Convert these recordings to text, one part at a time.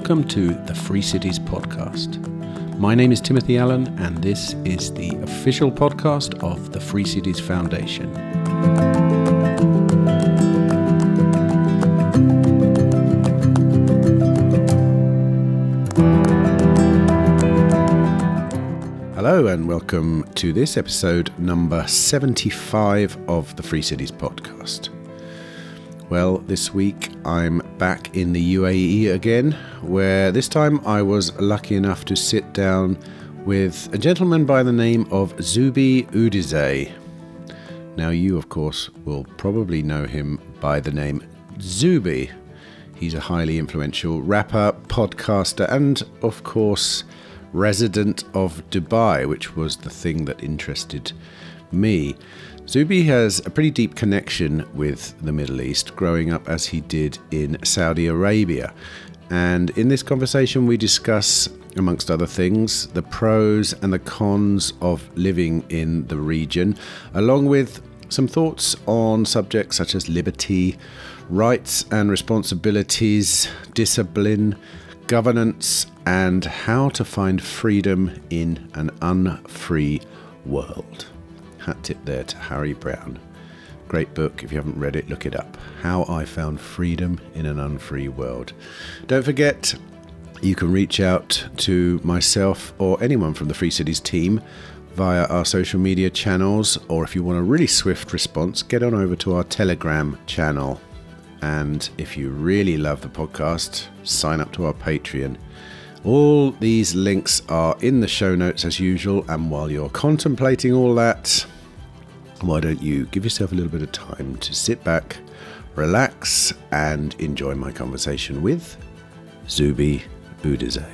Welcome to the Free Cities Podcast. My name is Timothy Allen, and this is the official podcast of the Free Cities Foundation. Hello, and welcome to this episode number 75 of the Free Cities Podcast. Well, this week I'm back in the UAE again, where this time I was lucky enough to sit down with a gentleman by the name of Zubi Udizay. Now you, of course, will probably know him by the name Zubi. He's a highly influential rapper, podcaster, and, of course, resident of Dubai, which was the thing that interested me. Zubi has a pretty deep connection with the Middle East, growing up as he did in Saudi Arabia. And in this conversation we discuss, amongst other things, the pros and the cons of living in the region, along with some thoughts on subjects such as liberty, rights and responsibilities, discipline, governance, and how to find freedom in an unfree world. Hat tip there to Harry Browne. Great book. If you haven't read it, look it up. How I Found Freedom in an Unfree World. Don't forget, you can reach out to myself or anyone from the Free Cities team via our social media channels, or if you want a really swift response, get on over to our Telegram channel. And if you really love the podcast, sign up to our Patreon. All these links are in the show notes as usual, and while you're contemplating all that, why don't you give yourself a little bit of time to sit back, relax, and enjoy my conversation with Zubi Udizay.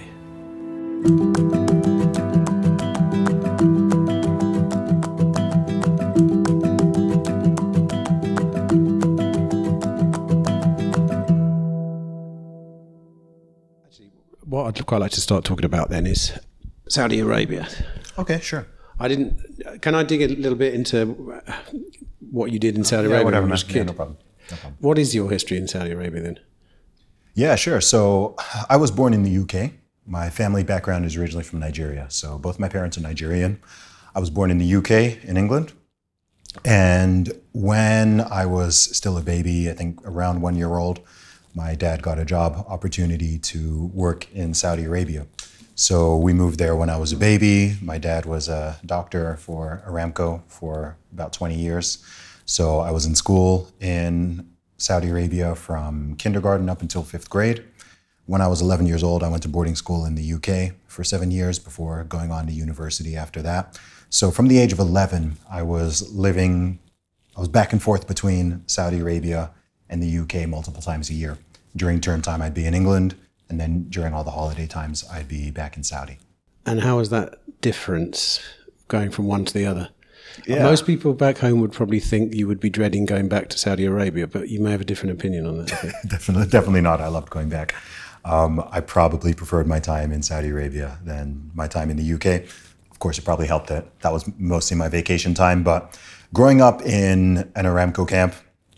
What I'd quite like to start talking about then is Saudi Arabia. Okay, sure. Can I dig a little bit into what you did in Saudi Arabia whatever, when you was a kid? Yeah, no problem. What is your history in Saudi Arabia then? Yeah, sure. So I was born in the UK. My family background is originally from Nigeria. So both my parents are Nigerian. I was born in the UK, in England. And when I was still a baby, I think around 1 year old, my dad got a job opportunity to work in Saudi Arabia. So we moved there when I was a baby. My dad was a doctor for Aramco for about 20 years. So I was in school in Saudi Arabia from kindergarten up until 5th grade. When I was 11 years old, I went to boarding school in the UK for 7 years before going on to university after that. So from the age of 11, I was back and forth between Saudi Arabia and the UK multiple times a year. During term time, I'd be in England, and then during all the holiday times, I'd be back in Saudi. And how is that difference going from one to the other? Yeah. Most people back home would probably think you would be dreading going back to Saudi Arabia, but you may have a different opinion on that, I think. Definitely not. I loved going back. I probably preferred my time in Saudi Arabia than my time in the UK. Of course, it probably helped that that was mostly my vacation time, but growing up in an Aramco camp,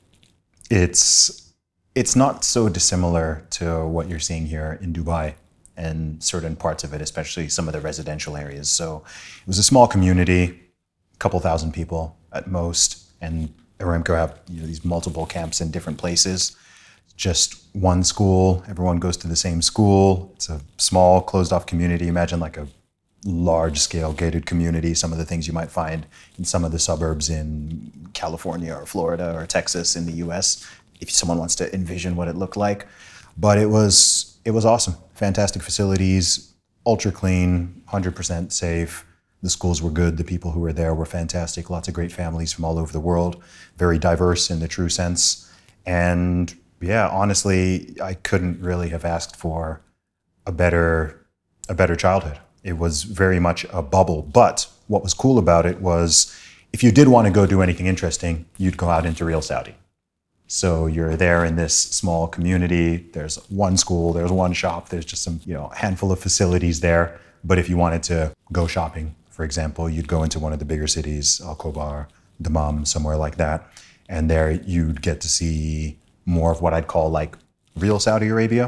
it's not so dissimilar to what you're seeing here in Dubai and certain parts of it, especially some of the residential areas. So it was a small community, a couple thousand people at most, and Aramco have these multiple camps in different places. Just one school, everyone goes to the same school. It's a small, closed-off community. Imagine like a large-scale gated community, some of the things you might find in some of the suburbs in California or Florida or Texas in the US, if someone wants to envision what it looked like. But it was awesome. Fantastic facilities, ultra clean, 100% safe. The schools were good. The people who were there were fantastic. Lots of great families from all over the world. Very diverse in the true sense. And yeah, honestly, I couldn't really have asked for a better childhood. It was very much a bubble. But what was cool about it was if you did want to go do anything interesting, you'd go out into real Saudi. So you're there in this small community. There's one school, there's one shop, there's just some, handful of facilities there. But if you wanted to go shopping, for example, you'd go into one of the bigger cities, Al Khobar, Dammam, somewhere like that. And there you'd get to see more of what I'd call like real Saudi Arabia.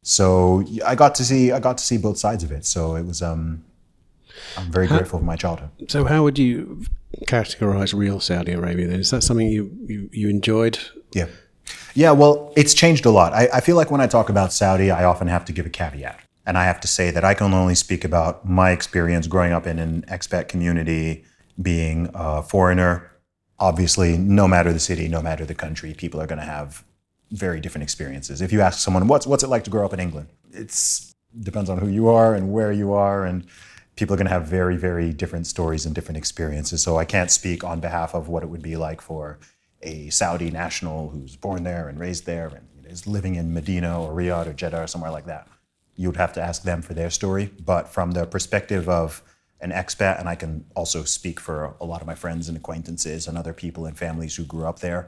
So I got to see both sides of it. So it was I'm very grateful for my childhood. So how would you categorize real Saudi Arabia then? Is that something you enjoyed? Yeah. Yeah, well, it's changed a lot. I feel like when I talk about Saudi, I often have to give a caveat. And I have to say that I can only speak about my experience growing up in an expat community, being a foreigner. Obviously, no matter the city, no matter the country, people are going to have very different experiences. If you ask someone, what's it like to grow up in England? It depends on who you are and where you are, and people are going to have very, very different stories and different experiences. So I can't speak on behalf of what it would be like for a Saudi national who's born there and raised there and is living in Medina or Riyadh or Jeddah or somewhere like that. You would have to ask them for their story. But from the perspective of an expat, and I can also speak for a lot of my friends and acquaintances and other people and families who grew up there,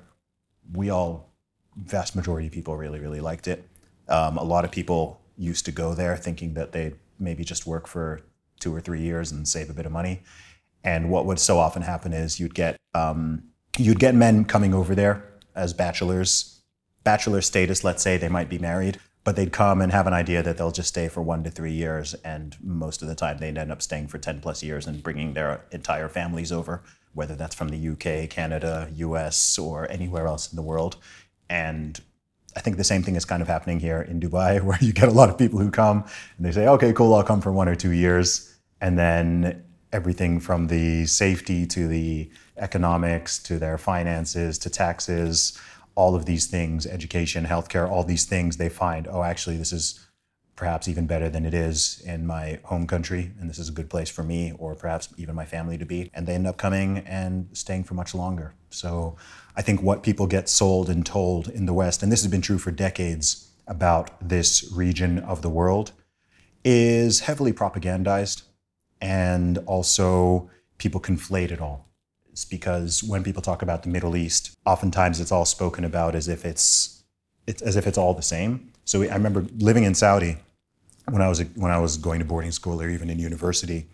vast majority of people really, really liked it. A lot of people used to go there thinking that they'd maybe just work for 2 or 3 years and save a bit of money. And what would so often happen is you'd get men coming over there as bachelors, bachelor status, let's say, they might be married, but they'd come and have an idea that they'll just stay for 1 to 3 years. And most of the time they'd end up staying for 10 plus years and bringing their entire families over, whether that's from the UK, Canada, US, or anywhere else in the world. And I think the same thing is kind of happening here in Dubai, where you get a lot of people who come and they say, okay, cool, I'll come for 1 or 2 years. And then everything from the safety to the economics to their finances to taxes, all of these things, education, healthcare, all these things, they find, oh, actually, this is perhaps even better than it is in my home country, and this is a good place for me or perhaps even my family to be. And they end up coming and staying for much longer. So I think what people get sold and told in the West, and this has been true for decades about this region of the world, is heavily propagandized. And also people conflate it all. It's because when people talk about the Middle East, oftentimes it's all spoken about as if it's all the same. So I remember living in Saudi when I was going to boarding school or even in university.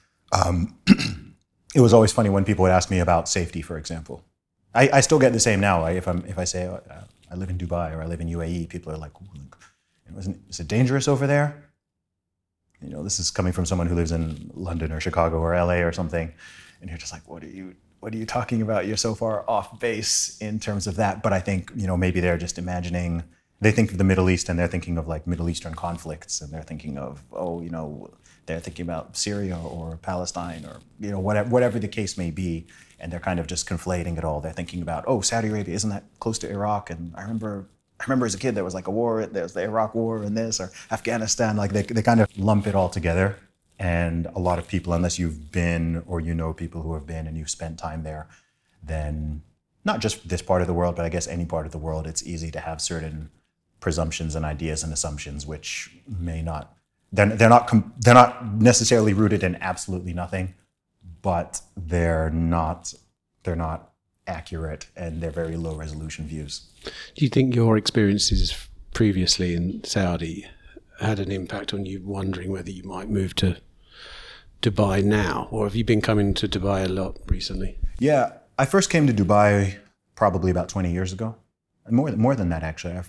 It was always funny when people would ask me about safety, for example. I still get the same now. If I say I live in Dubai or I live in UAE, people are like, is it dangerous over there? This is coming from someone who lives in London or Chicago or LA or something, and you're just like, what are you talking about? You're so far off base in terms of that. But I think, maybe they're just imagining, they think of the Middle East and they're thinking of like Middle Eastern conflicts, and they're thinking of, they're thinking about Syria or Palestine or, whatever the case may be. And they're kind of just conflating it all. They're thinking about, Saudi Arabia, isn't that close to Iraq? And I remember as a kid, there was like a war, there's the Iraq war and this, or Afghanistan, like they kind of lump it all together. And a lot of people, unless you've been or people who have been and you've spent time there, then not just this part of the world, but I guess any part of the world, it's easy to have certain presumptions and ideas and assumptions which may not, they're not necessarily rooted in absolutely nothing, but they're not accurate, and they're very low resolution views. Do you think your experiences previously in Saudi had an impact on you wondering whether you might move to Dubai now, or have you been coming to Dubai a lot recently? Yeah, I first came to Dubai probably about 20 years ago. More than that, actually. I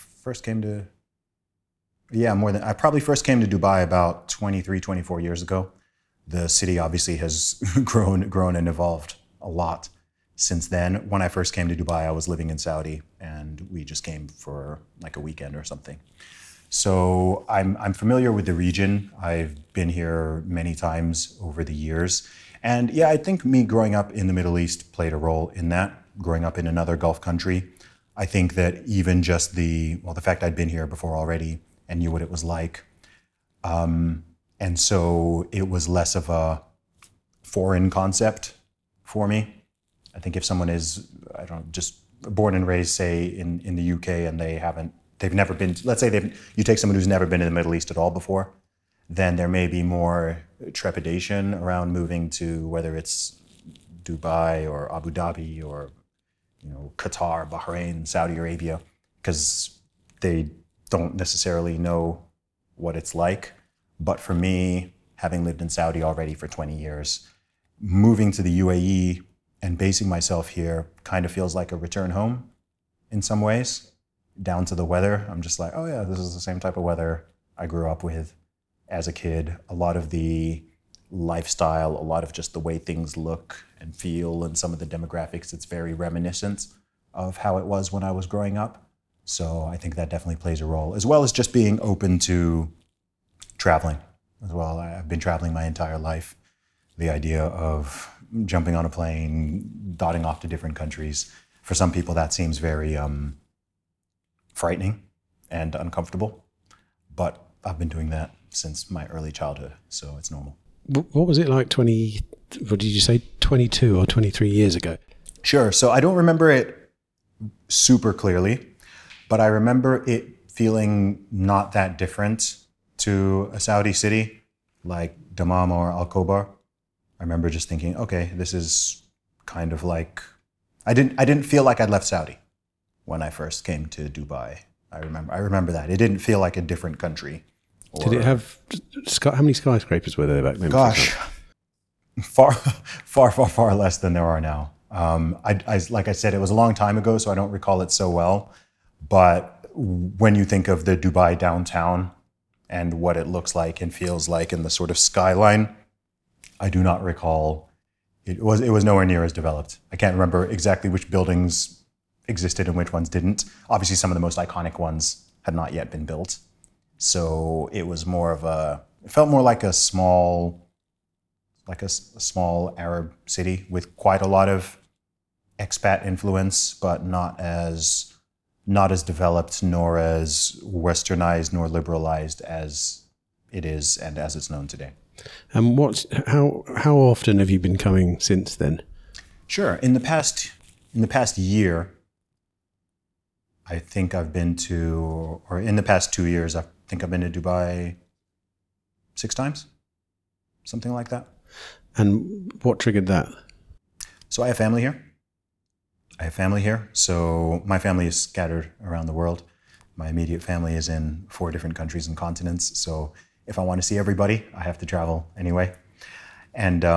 probably first came to Dubai about 23, 24 years ago. The city obviously has grown and evolved a lot since then. When I first came to Dubai, I was living in Saudi, and we just came for like a weekend or something. So I'm familiar with the region. I've been here many times over the years. And yeah, I think me growing up in the Middle East played a role in that, growing up in another Gulf country. I think that even just the fact I'd been here before already and knew what it was like. And so it was less of a foreign concept for me. I think if someone is, just born and raised, say, in the UK, and they've never been, let's say you take someone who's never been in the Middle East at all before, then there may be more trepidation around moving to whether it's Dubai or Abu Dhabi or Qatar, Bahrain, Saudi Arabia, because they don't necessarily know what it's like. But for me, having lived in Saudi already for 20 years, moving to the UAE and basing myself here kind of feels like a return home in some ways. down to the weather. I'm just like, oh yeah, this is the same type of weather I grew up with as a kid. A lot of the lifestyle, a lot of just the way things look and feel, and some of the demographics, it's very reminiscent of how it was when I was growing up. So I think that definitely plays a role, as well as just being open to traveling as well. I've been traveling my entire life. The idea of jumping on a plane, dotting off to different countries, for some people that seems very frightening and uncomfortable. But I've been doing that since my early childhood, so it's normal. What was it like 22 or 23 years ago? Sure. So I don't remember it super clearly, but I remember it feeling not that different to a Saudi city like Dammam or Al-Khobar. I remember just thinking, okay, this is kind of like, I didn't feel like I'd left Saudi when I first came to Dubai. I remember that. It didn't feel like a different country. Did it have, how many skyscrapers were there back then? Gosh, far less than there are now. Like I said, it was a long time ago, so I don't recall it so well. But when you think of the Dubai downtown and what it looks like and feels like and the sort of skyline, I do not recall. It was nowhere near as developed. I can't remember exactly which buildings existed and which ones didn't. Obviously, some of the most iconic ones had not yet been built. So it was more of it felt more like a small Arab city with quite a lot of expat influence, but not as developed, nor as westernized, nor liberalized as it is and as it's known today. And how often have you been coming since then? Sure. In the past year, I think I've been to, or in the past 2 years, I think I've been to Dubai 6 times, something like that. And what triggered that? So I have family here. So my family is scattered around the world. My immediate family is in 4 different countries and continents. So if I want to see everybody, I have to travel anyway. And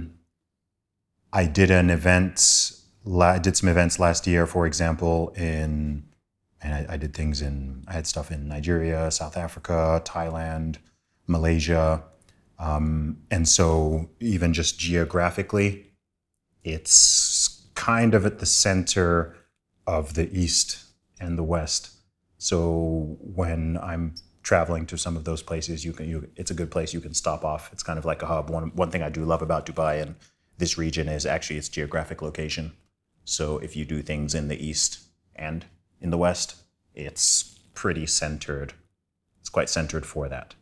I did some events last year, for example, I did things I had stuff in Nigeria, South Africa, Thailand, Malaysia. And so even just geographically, it's kind of at the center of the East and the West. So when I'm traveling to some of those places, it's a good place you can stop off. It's kind of like a hub. One thing I do love about Dubai and this region is actually its geographic location. So if you do things in the East and in the West, it's pretty centered. It's quite centered for that.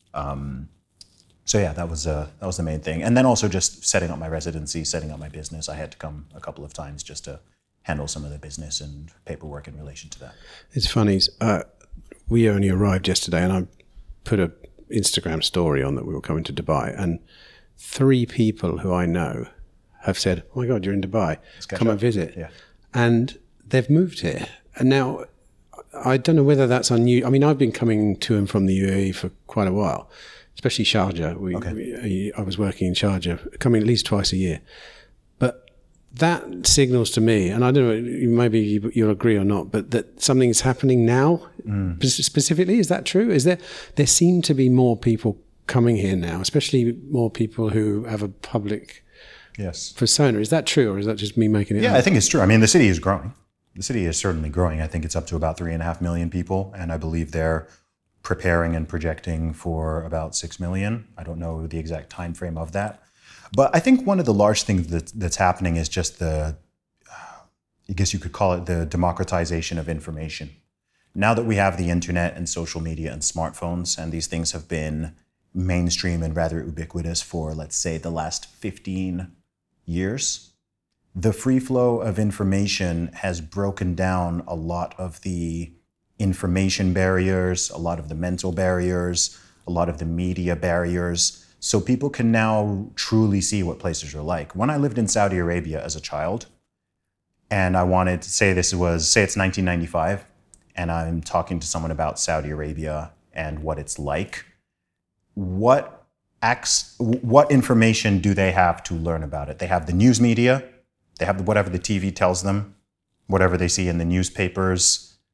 So yeah, that was the main thing. And then also just setting up my residency, setting up my business. I had to come a couple of times just to handle some of the business and paperwork in relation to that. It's funny. We only arrived yesterday, and I put an Instagram story on that we were coming to Dubai, and 3 people who I know have said, "Oh my God, you're in Dubai. Come and visit." Yeah. And they've moved here. And now I don't know whether that's unusual. I mean, I've been coming to and from the UAE for quite a while, especially Sharjah. I was working in Sharjah, coming at least twice a year. But that signals to me, and I don't know, maybe you'll agree or not, but that something is happening now. Specifically. Is that true? There seem to be more people coming here now, especially more people who have a public persona. Is that true, or is that just me making it up? I think it's true. I mean, the city is growing. The city is certainly growing. I think it's up to about 3.5 million people, and I believe they're preparing and projecting for about 6 million. I don't know the exact time frame of that. But I think one of the large things that's happening is just I guess you could call it the democratization of information. Now that we have the internet and social media and smartphones, and these things have been mainstream and rather ubiquitous for, let's say, the last 15 years, the free flow of information has broken down a lot of the information barriers, a lot of the mental barriers, a lot of the media barriers. So people can now truly see what places are like. When I lived in Saudi Arabia as a child, and I wanted to say it's 1995, and I'm talking to someone about Saudi Arabia and what it's like, what information do they have to learn about it? They have the news media, they have whatever the TV tells them, whatever they see in the newspapers,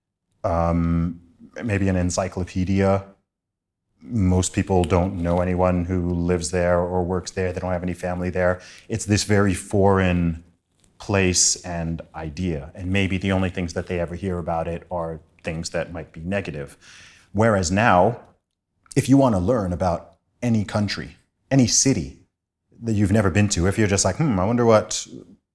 maybe an encyclopedia. Most people don't know anyone who lives there or works there. They don't have any family there. It's this very foreign place and idea. And maybe the only things that they ever hear about it are things that might be negative. Whereas now, if you want to learn about any country, any city that you've never been to, if you're just like, I wonder what's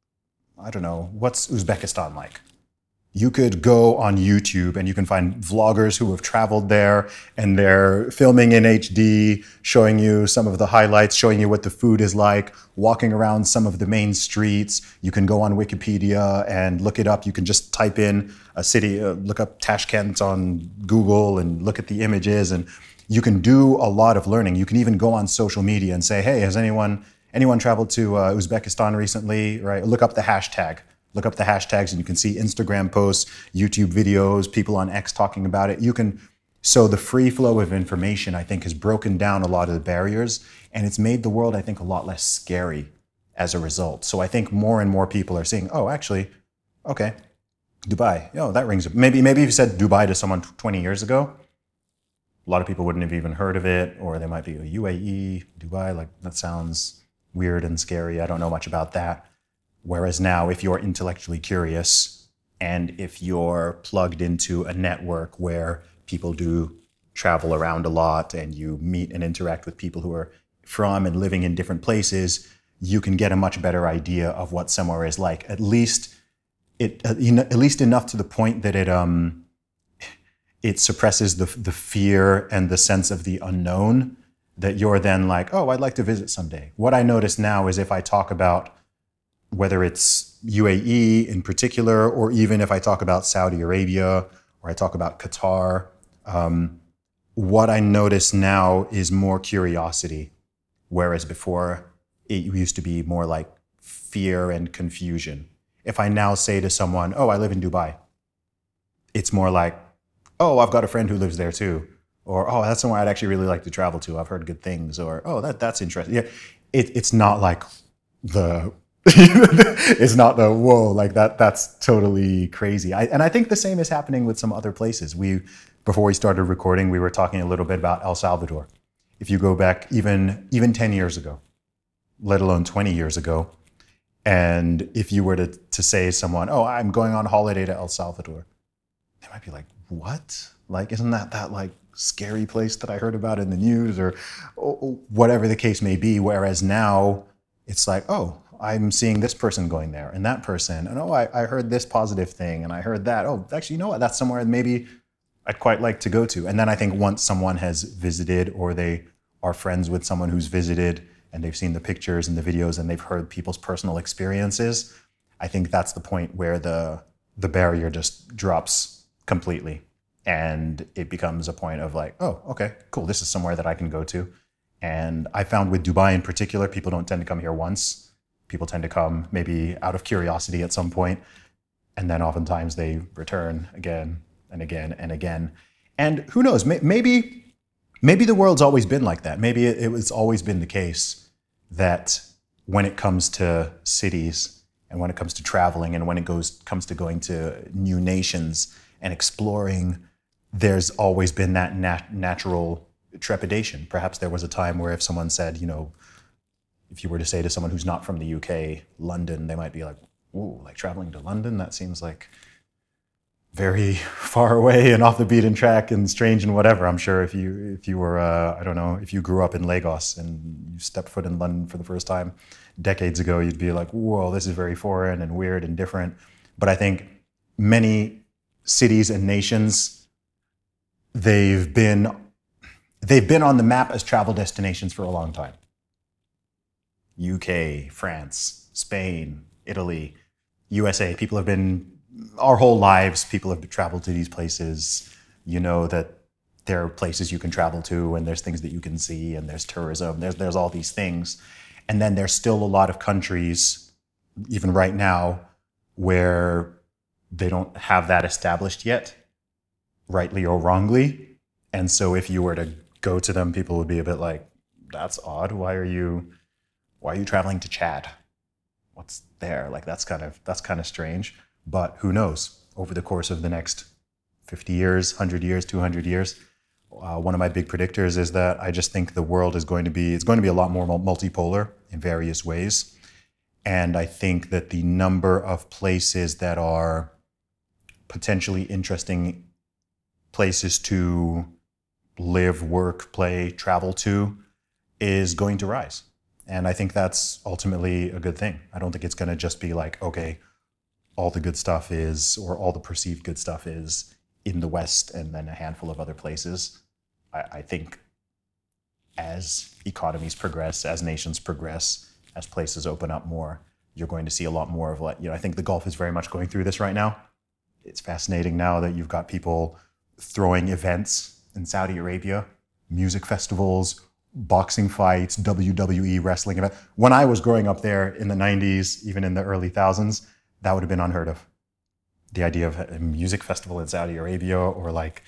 Uzbekistan like? You could go on YouTube and you can find vloggers who have traveled there and they're filming in HD, showing you some of the highlights, showing you what the food is like, walking around some of the main streets. You can go on Wikipedia and look it up. You can just type in a city, look up Tashkent on Google and look at the images, and you can do a lot of learning. You can even go on social media and say, hey, has anyone traveled to Uzbekistan recently? Right? Look up the hashtag. Look up the hashtags and you can see Instagram posts, YouTube videos, people on X talking about it. So the free flow of information, I think, has broken down a lot of the barriers, and it's made the world, I think, a lot less scary as a result. So I think more and more people are saying, oh, actually, okay, Dubai. Oh, that rings. Maybe if you said Dubai to someone 20 years ago, a lot of people wouldn't have even heard of it, or they might be UAE, Dubai, like that sounds weird and scary. I don't know much about that. Whereas now, if you're intellectually curious and if you're plugged into a network where people do travel around a lot and you meet and interact with people who are from and living in different places, you can get a much better idea of what somewhere is like. At least enough to the point that it suppresses the fear and the sense of the unknown, that you're then like, oh, I'd like to visit someday. What I notice now is if I talk about whether it's UAE in particular, or even if I talk about Saudi Arabia, or I talk about Qatar, what I notice now is more curiosity, whereas before it used to be more like fear and confusion. If I now say to someone, oh, I live in Dubai, it's more like, oh, I've got a friend who lives there too. Or, oh, that's somewhere I'd actually really like to travel to. I've heard good things. Or, oh, that's interesting. Yeah, it's not like it's not the whoa, like that's totally crazy. And I think the same is happening with some other places. Before we started recording, we were talking a little bit about El Salvador. If you go back even 10 years ago, let alone 20 years ago, and if you were to say to someone, oh, I'm going on holiday to El Salvador, they might be like, what? Like, isn't that like scary place that I heard about in the news, or whatever the case may be? Whereas now it's like, oh, I'm seeing this person going there and that person. And oh, I heard this positive thing and I heard that. Oh, actually, you know what? That's somewhere maybe I'd quite like to go to. And then I think once someone has visited, or they are friends with someone who's visited and they've seen the pictures and the videos and they've heard people's personal experiences, I think that's the point where the barrier just drops completely. And it becomes a point of like, oh, okay, cool. This is somewhere that I can go to. And I found with Dubai in particular, people don't tend to come here once. People tend to come maybe out of curiosity at some point, and then oftentimes they return again and again and again. And who knows, maybe the world's always been like that. Maybe it was always been the case that when it comes to cities and when it comes to traveling and when it comes to going to new nations and exploring, there's always been that natural trepidation. Perhaps there was a time where if someone said, if you were to say to someone who's not from the UK, London, they might be like, ooh, like traveling to London? That seems like very far away and off the beaten track and strange and whatever. I'm sure if you were, if you grew up in Lagos and you stepped foot in London for the first time decades ago, you'd be like, whoa, this is very foreign and weird and different. But I think many cities and nations, they've been on the map as travel destinations for a long time. UK, France, Spain, Italy, USA. People have been, our whole lives, people have traveled to these places. You know that there are places you can travel to, and there's things that you can see, and there's tourism, there's all these things. And then there's still a lot of countries, even right now, where they don't have that established yet, rightly or wrongly. And so if you were to go to them, people would be a bit like, that's odd. Why are you traveling to Chad? What's there? Like that's kind of strange. But who knows? Over the course of the next 50 years, 100 years, 200 years. One of my big predictors is that I just think the world is going to be, it's going to be a lot more multipolar in various ways. And I think that the number of places that are potentially interesting places to live, work, play, travel to is going to rise. And I think that's ultimately a good thing. I don't think it's going to just be like, okay, all the good stuff is, or all the perceived good stuff is in the West and then a handful of other places. I think as economies progress, as nations progress, as places open up more, you're going to see a lot more of like, I think the Gulf is very much going through this right now. It's fascinating now that you've got people throwing events in Saudi Arabia, music festivals, boxing fights, WWE wrestling events. When I was growing up there in the 90s, even in the early thousands, that would have been unheard of. The idea of a music festival in Saudi Arabia or like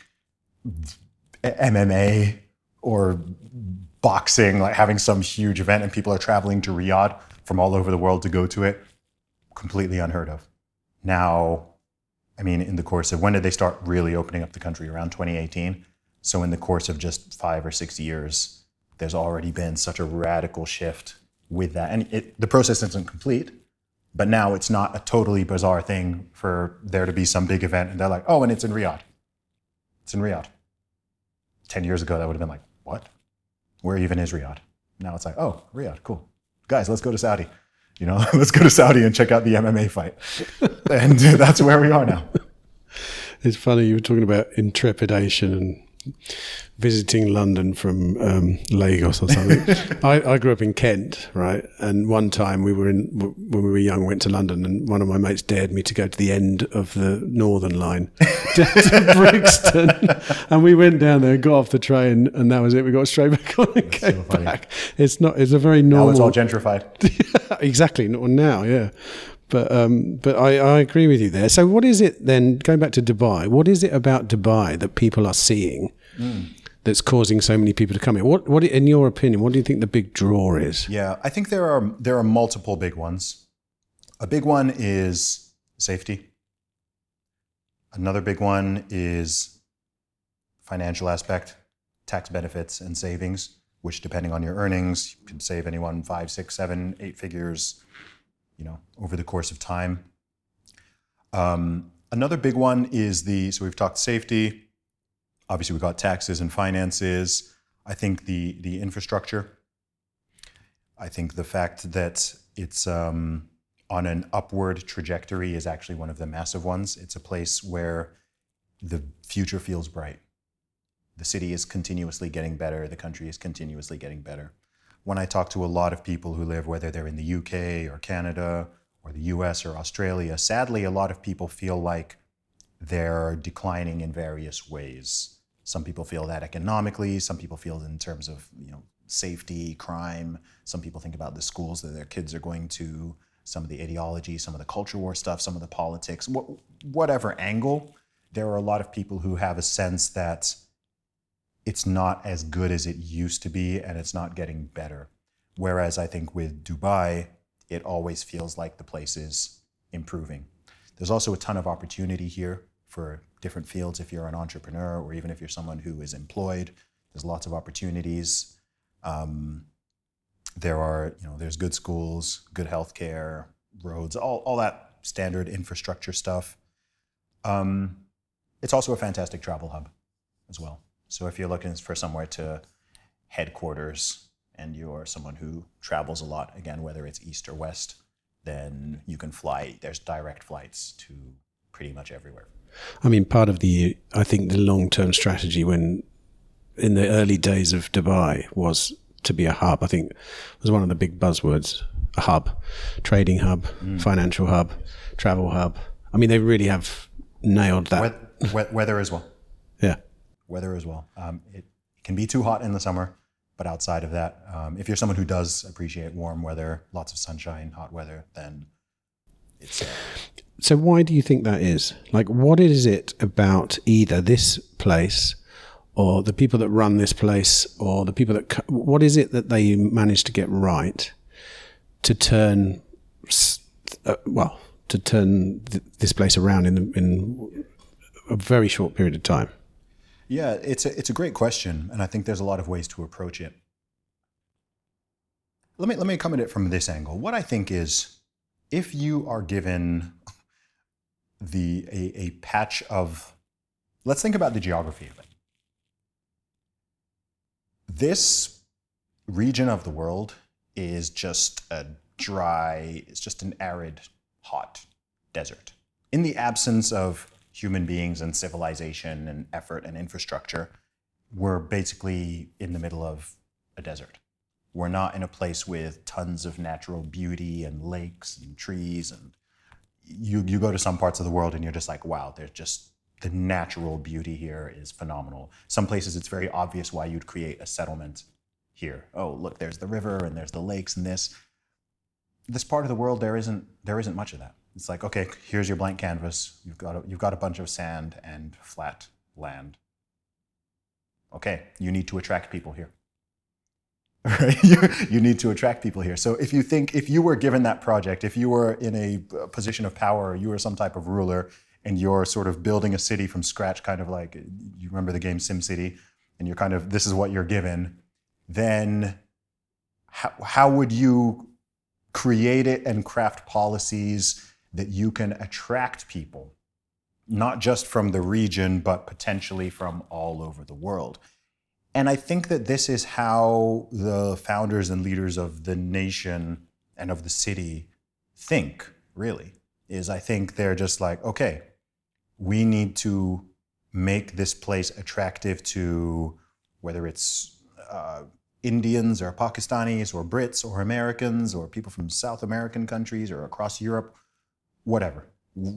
MMA or boxing, like having some huge event and people are traveling to Riyadh from all over the world to go to it, completely unheard of. Now, I mean, in the course of, when did they start really opening up the country? Around 2018. So in the course of just 5 or 6 years, there's already been such a radical shift with that. And the process isn't complete, but now it's not a totally bizarre thing for there to be some big event and they're like, oh, and it's in Riyadh. It's in Riyadh. 10 years ago, that would have been like, what? Where even is Riyadh? Now it's like, oh, Riyadh, cool. Guys, let's go to Saudi. Let's go to Saudi and check out the MMA fight. And that's where we are now. It's funny, you were talking about intrepidation and visiting London from Lagos or something. I grew up in Kent, right? And one time when we were young, went to London, and one of my mates dared me to go to the end of the Northern Line down to Brixton. And we went down there, got off the train, and that was it. We got straight back on and came back. It's a very normal. Now it's all gentrified. Yeah, exactly. Not now, yeah. But I agree with you there. So what is it then, going back to Dubai, what is it about Dubai that people are seeing that's causing so many people to come here? What in your opinion, what do you think the big draw is? Yeah, I think there are multiple big ones. A big one is safety. Another big one is financial aspect, tax benefits and savings, which depending on your earnings, you can save anyone 5, 6, 7, 8 figures, over the course of time. Another big one is so we've talked safety. Obviously, we've got taxes and finances. I think the infrastructure. I think the fact that it's on an upward trajectory is actually one of the massive ones. It's a place where the future feels bright. The city is continuously getting better. The country is continuously getting better. When I talk to a lot of people who live, whether they're in the UK or Canada or the US or Australia, sadly, a lot of people feel like they're declining in various ways. Some people feel that economically, some people feel in terms of safety, crime. Some people think about the schools that their kids are going to, some of the ideology, some of the culture war stuff, some of the politics, whatever angle. There are a lot of people who have a sense that it's not as good as it used to be and it's not getting better. Whereas I think with Dubai, it always feels like the place is improving. There's also a ton of opportunity here for different fields. If you're an entrepreneur or even if you're someone who is employed, there's lots of opportunities. There's good schools, good healthcare, roads, all that standard infrastructure stuff. It's also a fantastic travel hub as well. So if you're looking for somewhere to headquarters and you're someone who travels a lot, again, whether it's east or west, then you can fly. There's direct flights to pretty much everywhere. I mean, part of I think the long-term strategy when in the early days of Dubai was to be a hub. I think it was one of the big buzzwords, a hub, trading hub, financial hub, travel hub. I mean, they really have nailed that. Weather as well. Yeah. Weather as well. It can be too hot in the summer, but outside of that, if you're someone who does appreciate warm weather, lots of sunshine, hot weather, then it's... So why do you think that is? Like, what is it about either this place or the people that run this place or the people that... What is it that they manage to get right to turn... this place around in a very short period of time? Yeah, it's a great question, and I think there's a lot of ways to approach it. Let me come at it from this angle. What I think is, if you are given a patch of, let's think about the geography of it. This region of the world is just it's just an arid, hot desert. In the absence of human beings and civilization and effort and infrastructure, we're basically in the middle of a desert. We're not in a place with tons of natural beauty and lakes and trees. And you go to some parts of the world and you're just like, wow, there's just, the natural beauty here is phenomenal. Some places it's very obvious why you'd create a settlement here. Oh, look, there's the river and there's the lakes and this. This part of the world, there isn't much of that. It's like, okay, here's your blank canvas. You've got a bunch of sand and flat land. Okay, you need to attract people here. Right? You need to attract people here. So if you were given that project, if you were in a position of power, or you were some type of ruler, and you're sort of building a city from scratch, kind of like, you remember the game SimCity, and you're kind of, this is what you're given, then how would you create it and craft policies that you can attract people, not just from the region, but potentially from all over the world? And I think that this is how the founders and leaders of the nation and of the city think, really, is I think they're just like, okay, we need to make this place attractive to whether it's Indians or Pakistanis or Brits or Americans or people from South American countries or across Europe, whatever.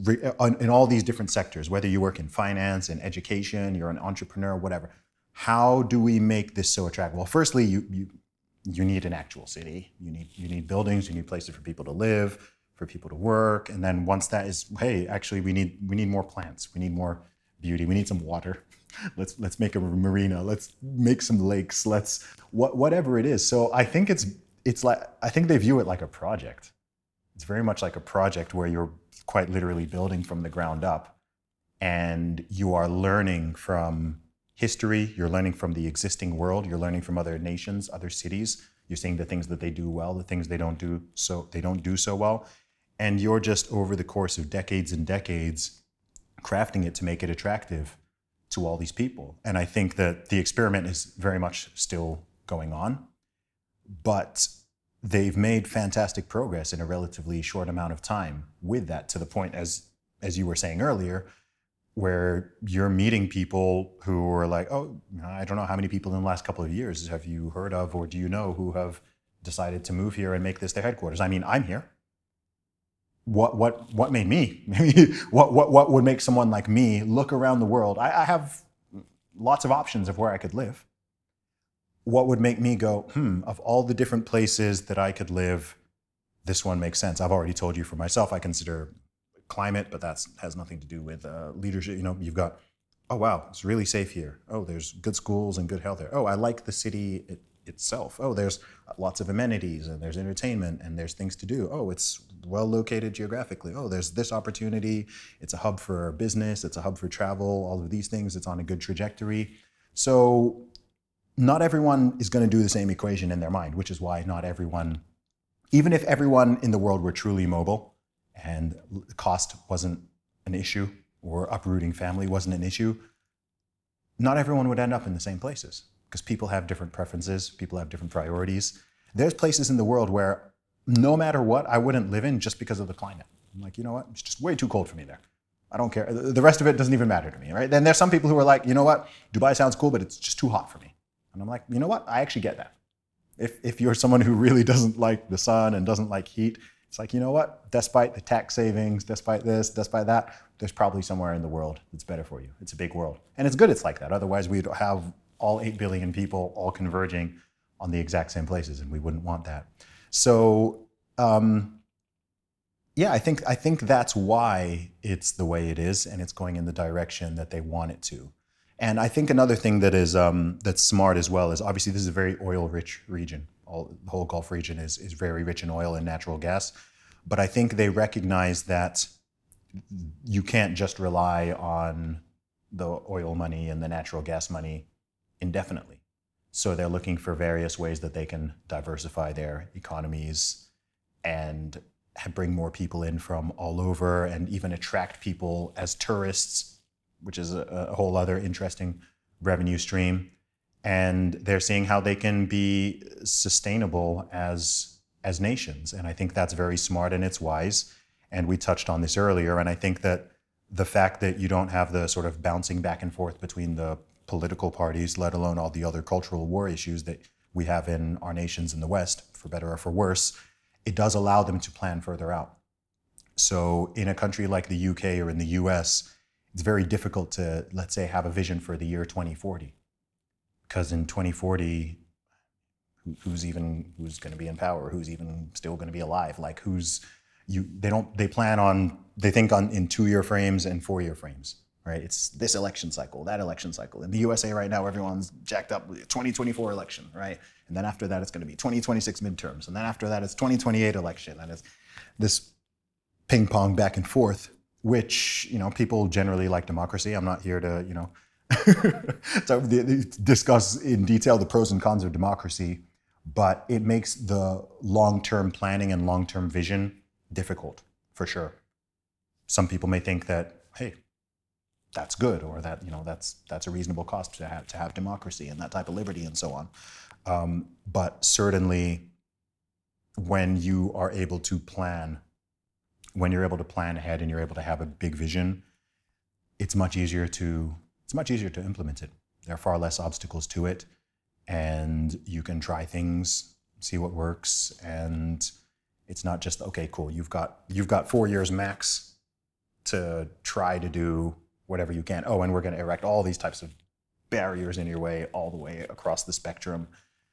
In all these different sectors, whether you work in finance, in education, you're an entrepreneur, whatever. How do we make this so attractive? Well, firstly, you need an actual city. You need buildings. You need places for people to live, for people to work. And then once that is, hey, actually, we need more plants. We need more beauty. We need some water. Let's make a marina. Let's make some lakes. Whatever it is. So I think it's like, I think they view it like a project. It's very much like a project where you're quite literally building from the ground up, and you are learning from history, you're learning from the existing world, you're learning from other nations, other cities, you're seeing the things that they do well, the things they don't do so well, and you're just over the course of decades and decades crafting it to make it attractive to all these people. And I think that the experiment is very much still going on, but they've made fantastic progress in a relatively short amount of time with that, to the point, as you were saying earlier, where you're meeting people who are like, oh, I don't know how many people in the last couple of years have you heard of or do you know who have decided to move here and make this their headquarters? I mean, I'm here. What made me? What would make someone like me look around the world? I have lots of options of where I could live. What would make me go, of all the different places that I could live, this one makes sense. I've already told you for myself, I consider climate, but that has nothing to do with leadership. You know, you've got, oh wow, it's really safe here. Oh, there's good schools and good health there. Oh, I like the city itself. Oh, there's lots of amenities and there's entertainment and there's things to do. Oh, it's well located geographically. Oh, there's this opportunity. It's a hub for business. It's a hub for travel. All of these things. It's on a good trajectory. So not everyone is going to do the same equation in their mind, which is why not everyone, even if everyone in the world were truly mobile, and cost wasn't an issue, or uprooting family wasn't an issue, not everyone would end up in the same places, because people have different preferences, people have different priorities. There's places in the world where no matter what, I wouldn't live in just because of the climate. I'm like, you know what, it's just way too cold for me there. I don't care. The rest of it doesn't even matter to me, right? Then there's some people who are like, you know what, Dubai sounds cool, but it's just too hot for me. And I'm like, you know what, I actually get that. If you're someone who really doesn't like the sun and doesn't like heat, it's like, you know what, despite the tax savings, despite this, despite that, there's probably somewhere in the world that's better for you. It's a big world. And it's good it's like that. Otherwise, we'd have all 8 billion people all converging on the exact same places, and we wouldn't want that. So, yeah, I think that's why it's the way it is, and it's going in the direction that they want it to. And I think another thing that is that's smart as well is, obviously this is a very oil-rich region. The whole Gulf region is very rich in oil and natural gas. But I think they recognize that you can't just rely on the oil money and the natural gas money indefinitely. So they're looking for various ways that they can diversify their economies and bring more people in from all over, and even attract people as tourists, which is a whole other interesting revenue stream. And they're seeing how they can be sustainable as nations. And I think that's very smart and it's wise. And we touched on this earlier. And I think that the fact that you don't have the sort of bouncing back and forth between the political parties, let alone all the other cultural war issues that we have in our nations in the West, for better or for worse, it does allow them to plan further out. So in a country like the UK or in the US, it's very difficult to, let's say, have a vision for the year 2040. Because in 2040, who's going to be in power? Who's even still going to be alive? Like they think in 2-year frames and 4-year frames, right? It's this election cycle, that election cycle. In the USA right now, everyone's jacked up, 2024 election, right? And then after that, it's going to be 2026 midterms. And then after that, it's 2028 election. And it's this ping pong back and forth, which, people generally like democracy. I'm not here to, to discuss in detail the pros and cons of democracy, but it makes the long-term planning and long-term vision difficult, for sure. Some people may think that, hey, that's good, or that that's a reasonable cost to have democracy and that type of liberty and so on. But certainly, when you are able to plan, ahead and you're able to have a big vision, it's much easier to implement it. There are far less obstacles to it, and you can try things, see what works, and it's not just, okay, cool, you've got 4 years max to try to do whatever you can. Oh, and we're going to erect all these types of barriers in your way, all the way across the spectrum.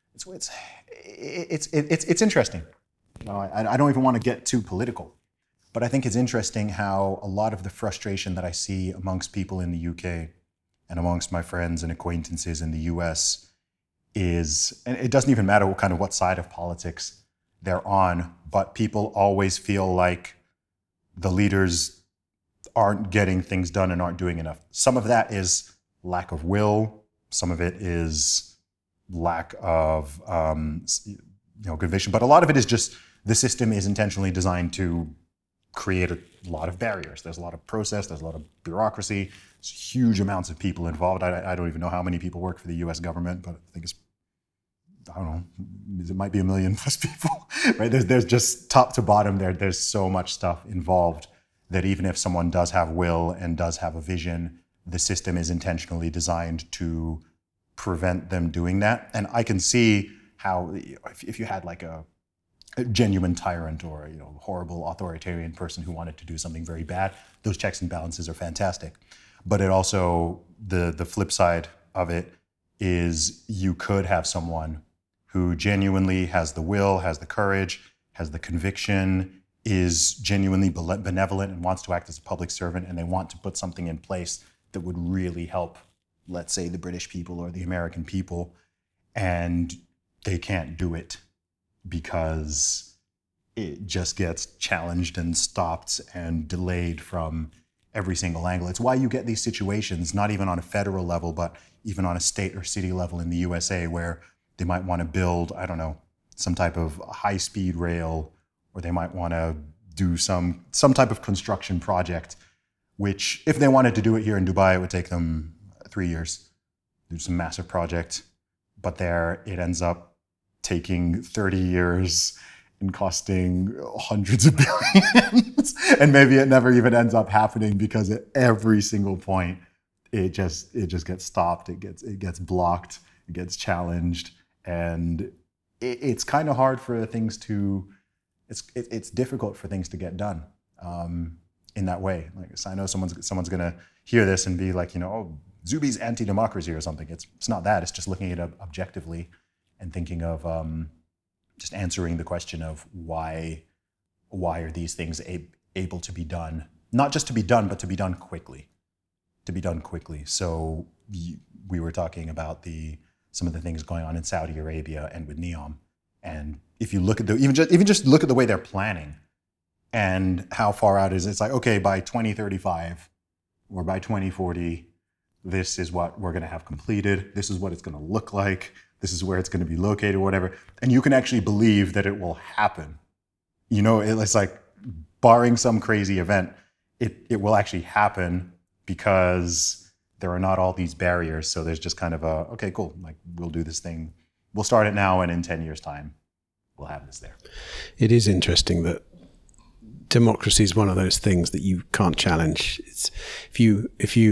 It's interesting. I don't even want to get too political, but I think it's interesting how a lot of the frustration that I see amongst people in the UK and amongst my friends and acquaintances in the US is, and it doesn't even matter what side of politics they're on, but people always feel like the leaders aren't getting things done and aren't doing enough. Some of that is lack of will. Some of it is lack of conviction. But a lot of it is just the system is intentionally designed to create a lot of barriers. There's a lot of process. There's a lot of bureaucracy. There's huge amounts of people involved. I don't even know how many people work for the U.S. government, but I think it might be 1 million plus people, right? There's just top to bottom there's so much stuff involved that even if someone does have will and does have a vision, the system is intentionally designed to prevent them doing that. And I can see how if you had like a genuine tyrant or horrible authoritarian person who wanted to do something very bad, those checks and balances are fantastic. But it also, the flip side of it is you could have someone who genuinely has the will, has the courage, has the conviction, is genuinely benevolent and wants to act as a public servant, and they want to put something in place that would really help, let's say, the British people or the American people, and they can't do it because it just gets challenged and stopped and delayed from every single angle. It's why you get these situations, not even on a federal level, but even on a state or city level in the USA, where they might want to build, I don't know, some type of high-speed rail, or they might want to do some type of construction project, which if they wanted to do it here in Dubai, it would take them 3 years, do some massive project. But there it ends up taking 30 years and costing hundreds of billions. And maybe it never even ends up happening because at every single point, it just gets stopped, it gets blocked, it gets challenged. And it's kind of hard for things to, it's difficult for things to get done in that way. Like, so I know someone's going to hear this and be like, oh, Zuby's anti-democracy or something. It's not that. It's just looking at it objectively and thinking of just answering the question of why are these things able to be done? Not just to be done, but to be done quickly. So we were talking about some of the things going on in Saudi Arabia and with NEOM. And if you look at even just look at the way they're planning and how far out it is, it's like, okay, by 2035 or by 2040, this is what we're going to have completed, this is what it's going to look like, this is where it's going to be located, whatever. And you can actually believe that it will happen. You know, it's like, barring some crazy event, it will actually happen because there are not all these barriers. So there's just kind of a, okay, cool, like we'll do this thing. We'll start it now, and in 10 years' time, we'll have this there. It is interesting that democracy is one of those things that you can't challenge. It's, if you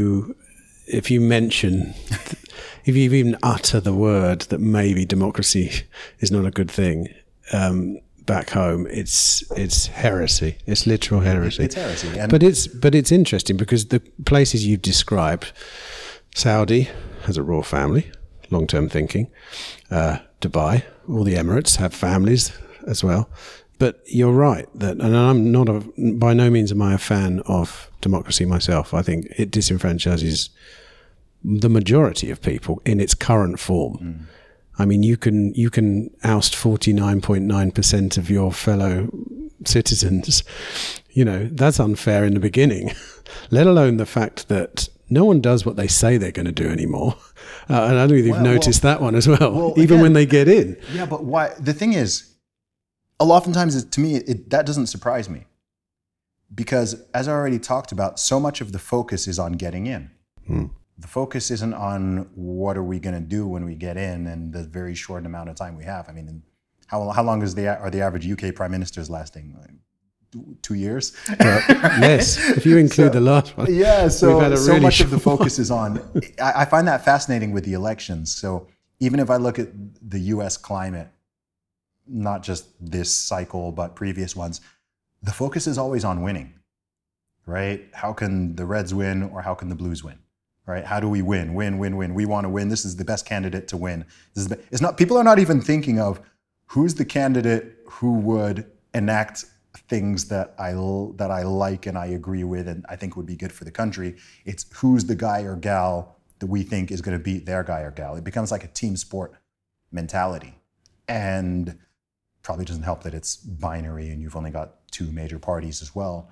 mention, if you even utter the word that maybe democracy is not a good thing, back home, it's heresy. It's literal heresy. It's heresy. And but it's interesting because the places you've described, Saudi has a royal family, long-term thinking. Dubai, all the Emirates have families as well. But you're right that, and I'm not by no means am I a fan of democracy myself. I think it disenfranchises the majority of people in its current form. I mean, you can oust 49.9% of your fellow citizens. You know, that's unfair in the beginning, let alone the fact that no one does what they say they're going to do anymore. And I don't think you've noticed that one as well, even again, when they get in. Yeah, but why? The thing is, oftentimes, to me, that doesn't surprise me. Because as I already talked about, so much of the focus is on getting in. The focus isn't on what are we going to do when we get in and the very short amount of time we have. I mean, how long are the average UK prime ministers lasting? Like 2 years? Less, if you include the last one. Yeah, so much of the focus is on, I find that fascinating with the elections. So even if I look at the US climate, not just this cycle, but previous ones, the focus is always on winning, right? How can the Reds win or how can the Blues win? Right? How do we win? Win. We want to win. This is the best candidate to win. It's not. People are not even thinking of who's the candidate who would enact things that I like and I agree with and I think would be good for the country. It's who's the guy or gal that we think is going to beat their guy or gal. It becomes like a team sport mentality, and probably doesn't help that it's binary and you've only got two major parties as well.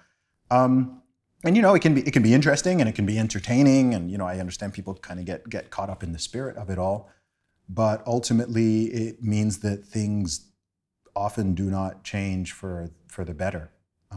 And you know, it can be interesting and it can be entertaining, and you know, I understand people kind of get caught up in the spirit of it all, but ultimately it means that things often do not change for the better,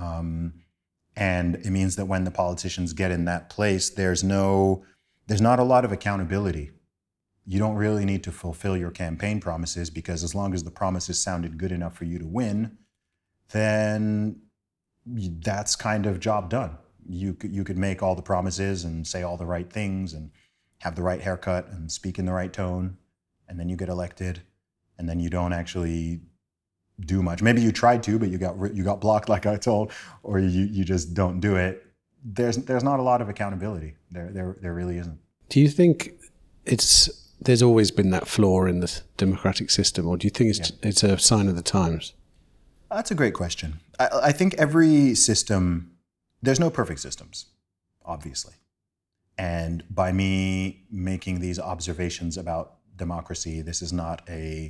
and it means that when the politicians get in that place, there's not a lot of accountability. You don't really need to fulfill your campaign promises, because as long as the promises sounded good enough for you to win, then that's kind of job done. You could make all the promises and say all the right things and have the right haircut and speak in the right tone, and then you get elected, and then you don't actually do much. Maybe you tried to, but you got blocked, like I told, or you just don't do it. There's not a lot of accountability. There really isn't. Do you think there's always been that flaw in the democratic system, or do you think it's a sign of the times? That's a great question. I think every system. There's no perfect systems, obviously. And by me making these observations about democracy, this is not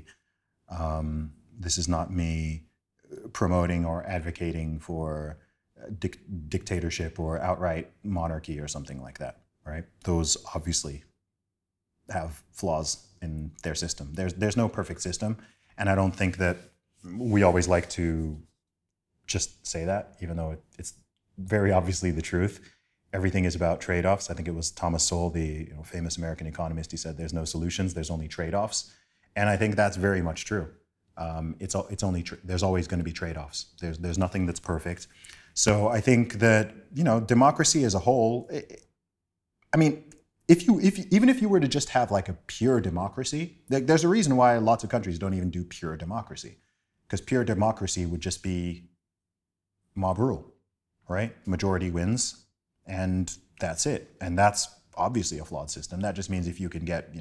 me promoting or advocating for dictatorship or outright monarchy or something like that, right? Those obviously have flaws in their system. There's no perfect system, and I don't think that we always like to just say that, even though it's very obviously the truth. Everything is about trade-offs. I think it was Thomas Sowell, the famous American economist. He said, "There's no solutions. There's only trade-offs," and I think that's very much true. There's always going to be trade-offs. There's nothing that's perfect. So I think that democracy as a whole. I mean, even if you were to just have like a pure democracy, there's a reason why lots of countries don't even do pure democracy, because pure democracy would just be mob rule. Right? Majority wins, and that's it. And that's obviously a flawed system. That just means if you can get,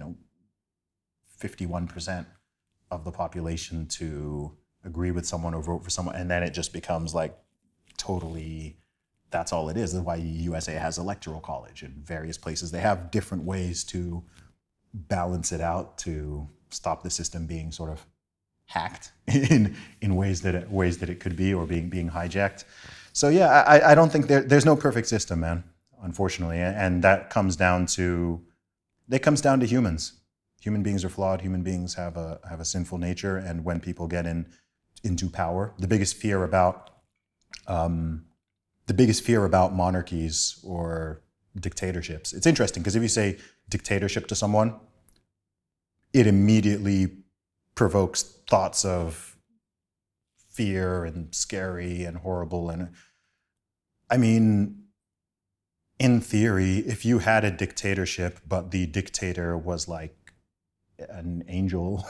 51% of the population to agree with someone or vote for someone, and then it just becomes like totally, that's all it is. That's why USA has electoral college in various places. They have different ways to balance it out to stop the system being sort of hacked in ways that it could be, or being hijacked. So yeah, I don't think there's no perfect system, man, unfortunately. And that comes down to It comes down to humans. Human beings are flawed. Human beings have a sinful nature, and when people get into power, the biggest fear about monarchies or dictatorships. It's interesting because if you say dictatorship to someone, it immediately provokes thoughts of fear and scary and horrible. And I mean, in theory, if you had a dictatorship, but the dictator was like an angel,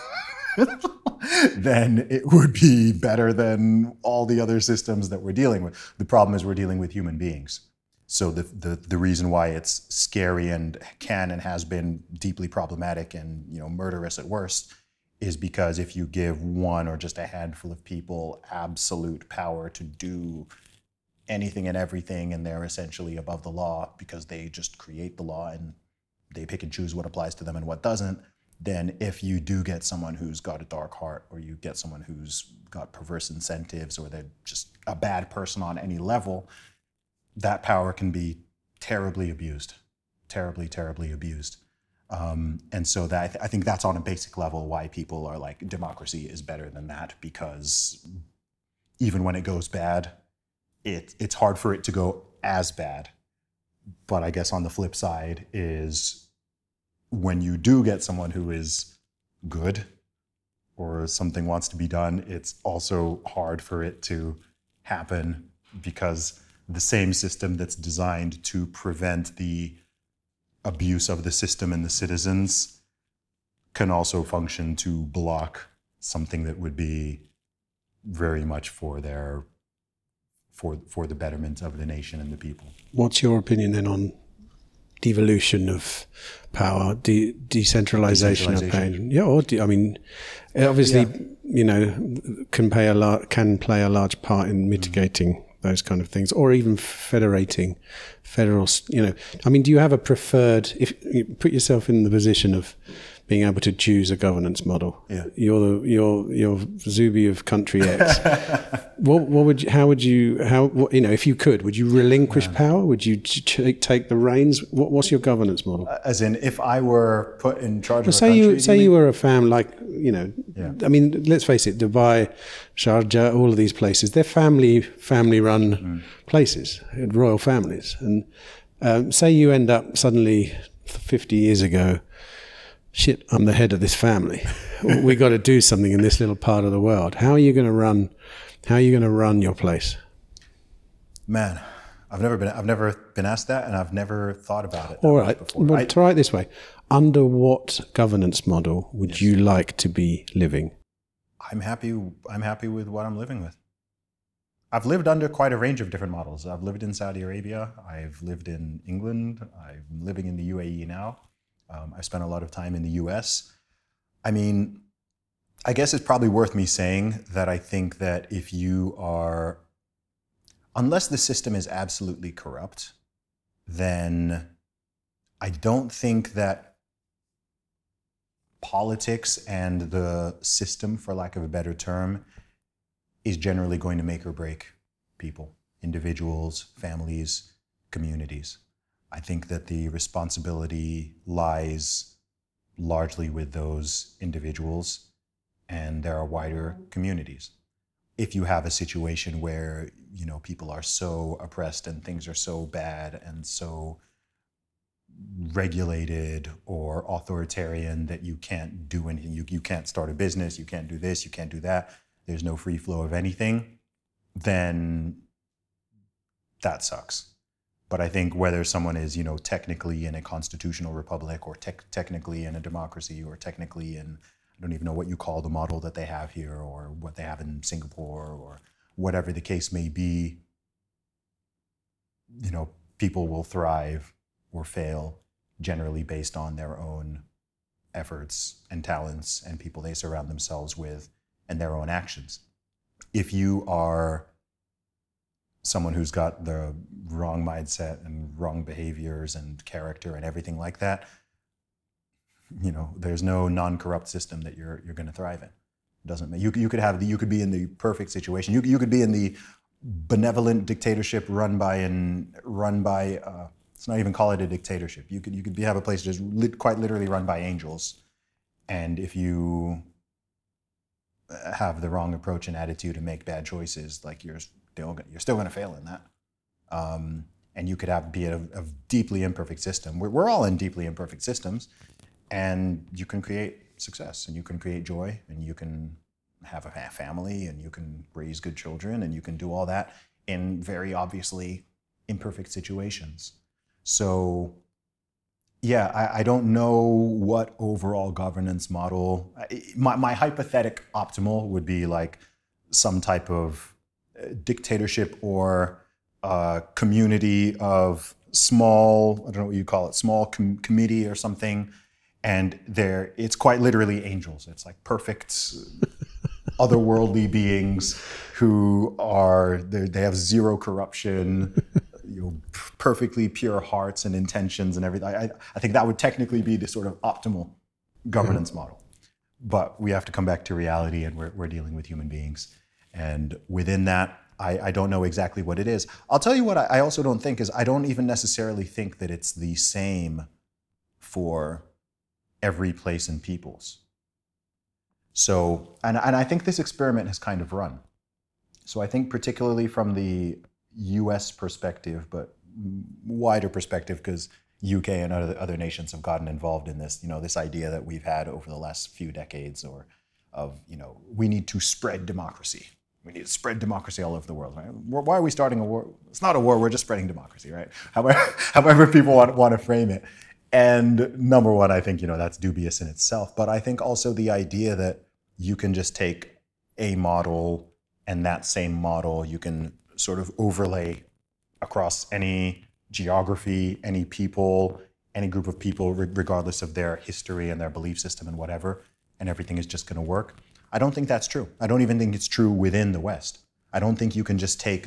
then it would be better than all the other systems that we're dealing with. The problem is we're dealing with human beings. So the reason why it's scary and can and has been deeply problematic and murderous at worst is because if you give one or just a handful of people absolute power to do anything and everything, and they're essentially above the law because they just create the law and they pick and choose what applies to them and what doesn't, then if you do get someone who's got a dark heart, or you get someone who's got perverse incentives, or they're just a bad person on any level, that power can be terribly abused, terribly, terribly abused. And so that I think that's on a basic level why people are like, democracy is better than that, because even when it goes bad, it's hard for it to go as bad. But I guess on the flip side is when you do get someone who is good or something wants to be done, it's also hard for it to happen, because the same system that's designed to prevent the abuse of the system and the citizens can also function to block something that would be very much for the betterment of the nation and the people. What's your opinion then on devolution of power, decentralization of power? Yeah, obviously, can play a large part in mitigating those kind of things, or even federating, federal. Do you have a preferred? If you put yourself in the position of being able to choose a governance model, yeah. You're Zuby of country X. If you could, would you relinquish power? Would you take the reins? What's your governance model? As in, if I were put in charge of a country? Say you were a family, let's face it, Dubai, Sharjah, all of these places, they're family-run places, royal families. And say you end up suddenly 50 years ago, shit, I'm the head of this family. We got to do something in this little part of the world. How are you going to run your place? Man, I've never been asked that, and I've never thought about it. All right, well, try it this way. Under what governance model would you like to be living? I'm happy with what I'm living with. I've lived under quite a range of different models. I've lived in Saudi Arabia. I've lived in England. I'm living in the UAE now. I've spent a lot of time in the US. I guess it's probably worth me saying that I think that unless the system is absolutely corrupt, then I don't think that politics and the system, for lack of a better term, is generally going to make or break people, individuals, families, communities. I think that the responsibility lies largely with those individuals and their wider communities. If you have a situation where, people are so oppressed and things are so bad and so regulated or authoritarian that you can't do anything, you can't start a business, you can't do this, you can't do that, there's no free flow of anything, then that sucks. But I think whether someone is, technically in a constitutional republic, or technically in a democracy, or technically in, I don't even know what you call the model that they have here, or what they have in Singapore, or whatever the case may be, people will thrive or fail generally based on their own efforts and talents and people they surround themselves with and their own actions. If you are someone who's got the wrong mindset and wrong behaviors and character and everything like that, there's no non-corrupt system that you're going to thrive in. It doesn't matter. You could be in the perfect situation. You could be in the benevolent dictatorship run by Let's not even call it a dictatorship. You could have a place just quite literally run by angels, and if you have the wrong approach and attitude and make bad choices, like you're still going to fail in that. And you could be a deeply imperfect system. We're all in deeply imperfect systems, and you can create success, and you can create joy, and you can have a family, and you can raise good children, and you can do all that in very obviously imperfect situations. So, yeah, I don't know what overall governance model. My hypothetic optimal would be like some type of dictatorship or community of small, I don't know what you call it, small committee or something. And it's quite literally angels. It's like perfect otherworldly beings who they have zero corruption, perfectly pure hearts and intentions and everything. I think that would technically be the sort of optimal governance model. But we have to come back to reality, and we're dealing with human beings. And within that, I don't know exactly what it is. I'll tell you what I also don't think is, I don't even necessarily think that it's the same for every place and peoples. So, and I think this experiment has kind of run. So I think particularly from the US perspective, but wider perspective, because UK and other nations have gotten involved in this, this idea that we've had over the last few decades we need to spread democracy. We need to spread democracy all over the world, right? Why are we starting a war? It's not a war, we're just spreading democracy, right? However people want to frame it. And number one, I think, that's dubious in itself. But I think also the idea that you can just take a model, and that same model you can sort of overlay across any geography, any people, any group of people, regardless of their history and their belief system and whatever, and everything is just going to work. I don't think that's true. I don't even think it's true within the West. I don't think you can just take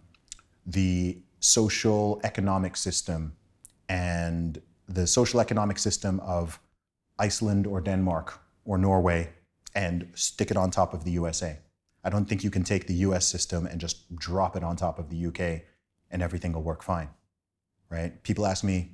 the social economic system and the social economic system of Iceland or Denmark or Norway and stick it on top of the USA. I don't think you can take the US system and just drop it on top of the UK and everything will work fine, right? People ask me,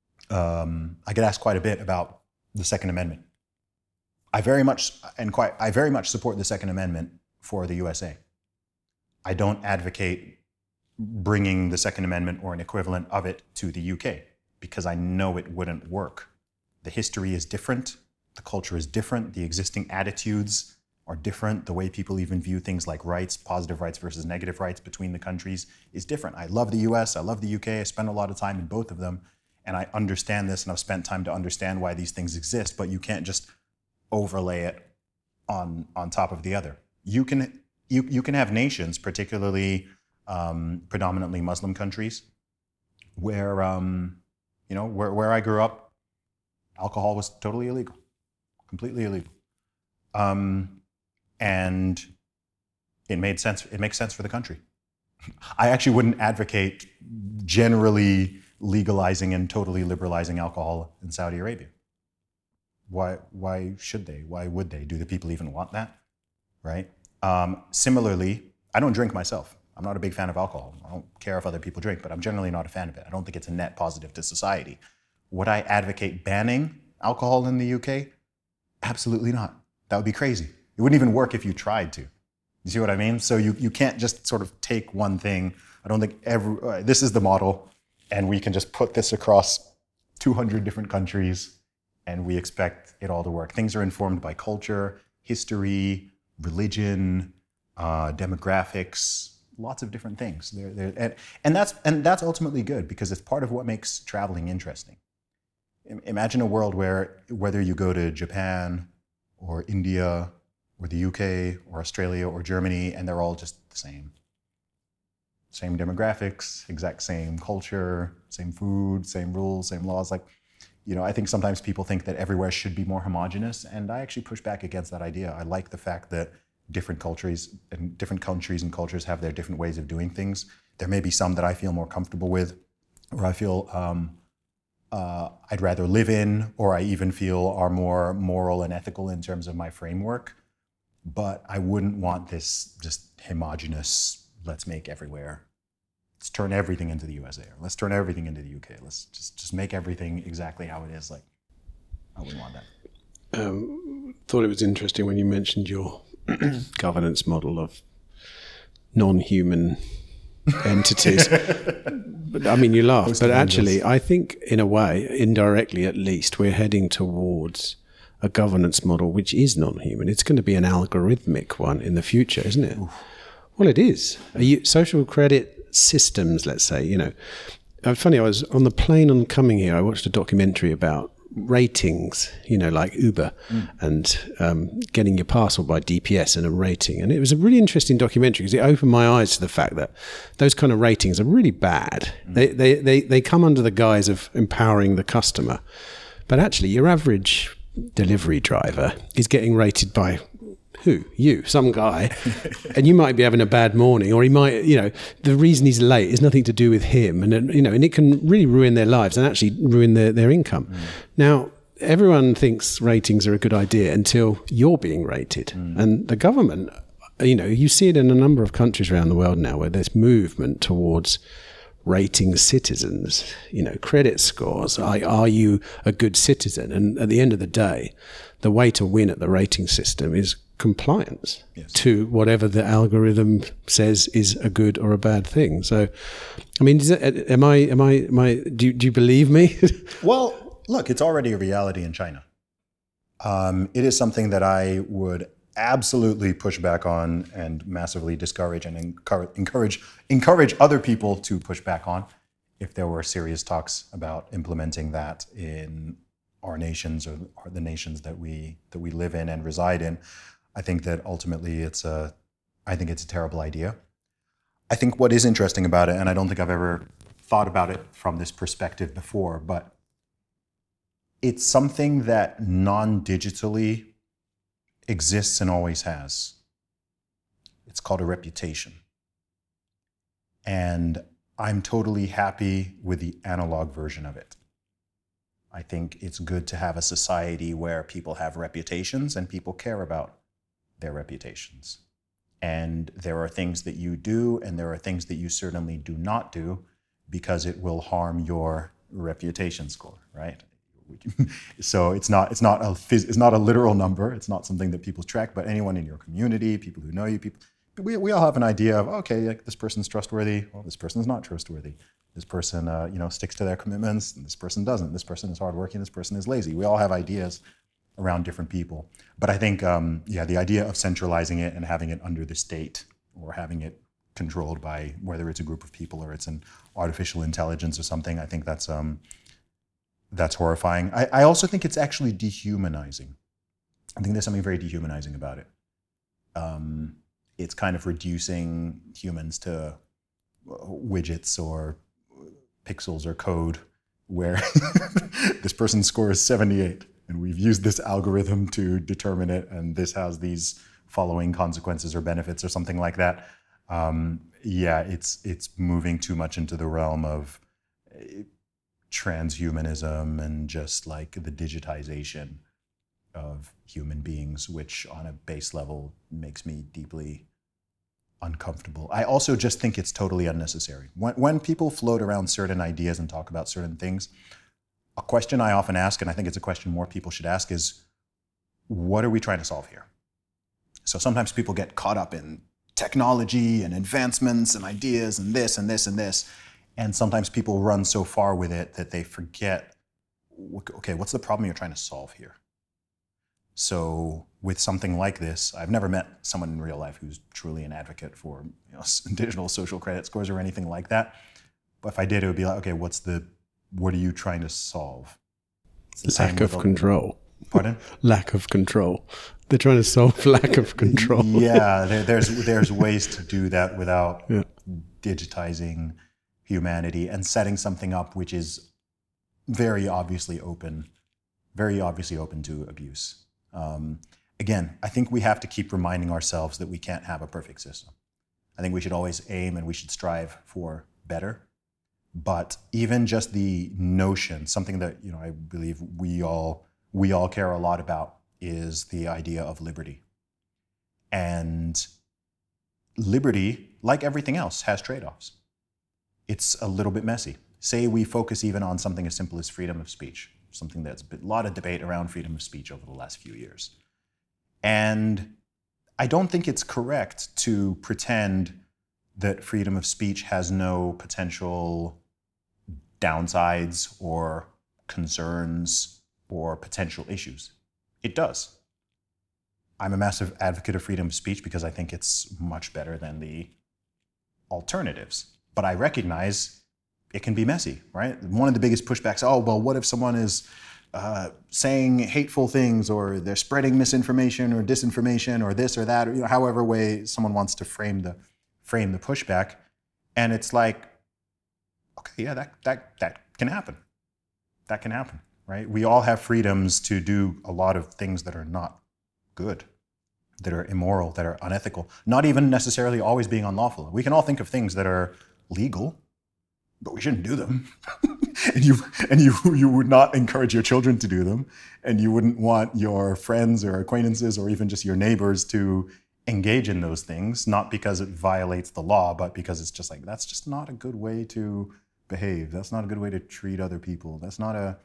I get asked quite a bit about the Second Amendment. I very much support the Second Amendment for the USA. I don't advocate bringing the Second Amendment or an equivalent of it to the UK because I know it wouldn't work. The history is different, the culture is different, the existing attitudes are different, the way people even view things like rights, positive rights versus negative rights between the countries is different. I love the US, I love the UK, I spend a lot of time in both of them, and I understand this, and I've spent time to understand why these things exist, but you can't just overlay it on top of the other. You can have nations, particularly predominantly Muslim countries, where where I grew up, alcohol was totally illegal, completely illegal, and it made sense. It makes sense for the country. I actually wouldn't advocate generally legalizing and totally liberalizing alcohol in Saudi Arabia. Why should they? Why would they? Do the people even want that? Right? Similarly, I don't drink myself. I'm not a big fan of alcohol. I don't care if other people drink, but I'm generally not a fan of it. I don't think it's a net positive to society. Would I advocate banning alcohol in the UK? Absolutely not. That would be crazy. It wouldn't even work if you tried to. You see what I mean? So you can't just sort of take one thing. I don't think this is the model, and we can just put this across 200 different countries, and we expect it all to work. Things are informed by culture, history, religion, demographics, lots of different things. And that's ultimately good because it's part of what makes traveling interesting. Imagine a world where whether you go to Japan or India or the UK or Australia or Germany, and they're all just the same. Same demographics, exact same culture, same food, same rules, same laws. I think sometimes people think that everywhere should be more homogenous, and I actually push back against that idea. I like the fact that different countries and cultures have their different ways of doing things. There may be some that I feel more comfortable with, or I feel I'd rather live in, or I even feel are more moral and ethical in terms of my framework. But I wouldn't want this just homogenous, let's make everywhere let's turn everything into the USA, or let's turn everything into the UK. Let's just make everything exactly how it is. Like, I wouldn't want that. Thought it was interesting when you mentioned your governance model of non-human entities. But I mean, you laugh, but actually, I think in a way, indirectly at least, we're heading towards a governance model which is non-human. It's going to be an algorithmic one in the future, isn't it? Oof. Well, it is. Social credit systems, let's say, funny, I was on the plane on coming here, I watched a documentary about ratings, like Uber and getting your parcel by DPS and a rating. And it was a really interesting documentary because it opened my eyes to the fact that those kind of ratings are really bad. They come under the guise of empowering the customer. But actually, your average delivery driver is getting rated by who? You, some guy. And you might be having a bad morning, or he might, the reason he's late is nothing to do with him. And, and it can really ruin their lives and actually ruin their income. Now, everyone thinks ratings are a good idea until you're being rated. And the government, you see it in a number of countries around the world now where there's movement towards rating citizens, credit scores. Are you a good citizen? And at the end of the day, the way to win at the rating system is compliance to whatever the algorithm says is a good or a bad thing. So, I mean, do you believe me? Well, look, it's already a reality in China. It is something that I would absolutely push back on and massively discourage and encourage other people to push back on if there were serious talks about implementing that in our nations or the nations that we live in and reside in. I think that ultimately it's a terrible idea. I think what is interesting about it, and I don't think I've ever thought about it from this perspective before, but it's something that non-digitally exists and always has. It's called a reputation. And I'm totally happy with the analog version of it. I think it's good to have a society where people have reputations and people care about their reputations. And there are things that you do and there are things that you certainly do not do because it will harm your reputation score, right? So it's not a literal number. It's not something that people track, but anyone in your community, people who know you, we all have an idea of, okay, like this person's trustworthy. Well, this person's not trustworthy. This person, sticks to their commitments, and this person doesn't. This person is hardworking. This person is lazy. We all have ideas around different people. But I think, the idea of centralizing it and having it under the state or having it controlled by whether it's a group of people or it's an artificial intelligence or something, I think that's horrifying. I also think it's actually dehumanizing. I think there's something very dehumanizing about it. It's kind of reducing humans to widgets or pixels or code where this person's score is 78 and we've used this algorithm to determine it and this has these following consequences or benefits or something like that. It's moving too much into the realm of transhumanism and just like the digitization of human beings, which on a base level makes me deeply uncomfortable. I also just think it's totally unnecessary. When people float around certain ideas and talk about certain things, a question I often ask, and I think it's a question more people should ask, is what are we trying to solve here? So sometimes people get caught up in technology and advancements and ideas and this and this and this. And sometimes people run so far with it that they forget, okay, what's the problem you're trying to solve here? So with something like this, I've never met someone in real life who's truly an advocate for digital social credit scores or anything like that. But if I did, it would be like, okay, what are you trying to solve? Lack of control. Pardon? Lack of control. They're trying to solve lack of control. Yeah, there's ways to do that without digitizing humanity and setting something up which is very obviously open to abuse. Again, I think we have to keep reminding ourselves that we can't have a perfect system. I think we should always aim and we should strive for better. But even just the notion, something that I believe we all care a lot about, is the idea of liberty. And liberty, like everything else, has trade-offs. it's a little bit messy. Say we focus even on something as simple as freedom of speech, something that's been a lot of debate around freedom of speech over the last few years. And I don't think it's correct to pretend that freedom of speech has no potential downsides or concerns or potential issues. It does. I'm a massive advocate of freedom of speech because I think it's much better than the alternatives. But I recognize it can be messy, right? One of the biggest pushbacks, oh, well, what if someone is saying hateful things, or they're spreading misinformation or disinformation or this or that, or however way someone wants to frame the pushback. And it's like, okay, yeah, that can happen. That can happen, right? We all have freedoms to do a lot of things that are not good, that are immoral, that are unethical, not even necessarily always being unlawful. We can all think of things that are legal, but we shouldn't do them. and you would not encourage your children to do them, and you wouldn't want your friends or acquaintances or even just your neighbors to engage in those things, not because it violates the law, but because it's just like, that's just not a good way to behave. That's not a good way to treat other people. That's not a,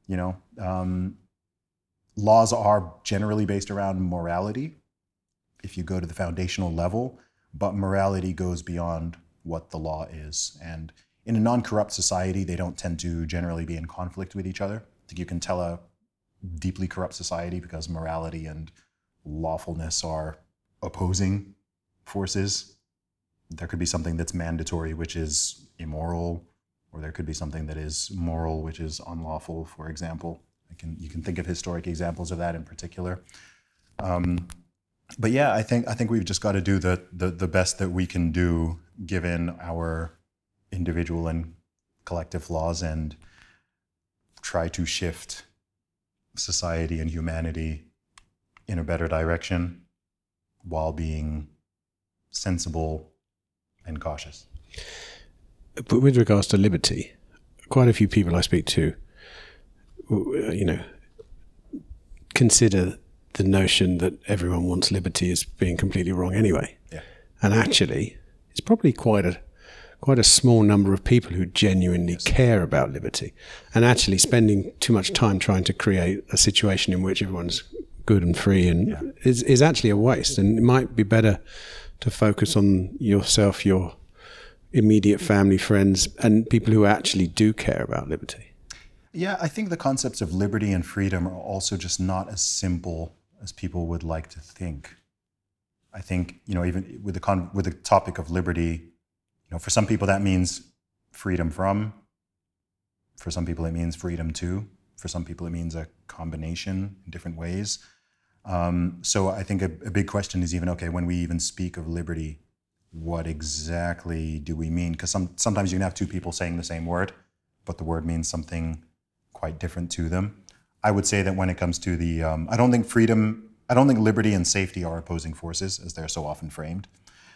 laws are generally based around morality if you go to the foundational level, but morality goes beyond what the law is. And in a non-corrupt society, they don't tend to generally be in conflict with each other. I think you can tell a deeply corrupt society because morality and lawfulness are opposing forces. There could be something that's mandatory, which is immoral, or there could be something that is moral, which is unlawful, for example. You can think of historic examples of that in particular. But yeah, I think we've just got to do the best that we can do given our individual and collective laws, and try to shift society and humanity in a better direction while being sensible and cautious. But with regards to liberty, quite a few people I speak to, consider the notion that everyone wants liberty as being completely wrong anyway. Yeah. And actually, it's probably quite a small number of people who genuinely care about liberty, and actually spending too much time trying to create a situation in which everyone's good and free and is actually a waste. And it might be better to focus on yourself, your immediate family, friends, and people who actually do care about liberty. Yeah, I think the concepts of liberty and freedom are also just not as simple as people would like to think. I think, even with the topic of liberty, for some people that means freedom from, for some people it means freedom to, for some people it means a combination in different ways. So I think a big question is even, okay, when we even speak of liberty, what exactly do we mean? Because sometimes you can have two people saying the same word, but the word means something quite different to them. I would say that when it comes to the, I don't think liberty and safety are opposing forces as they're so often framed.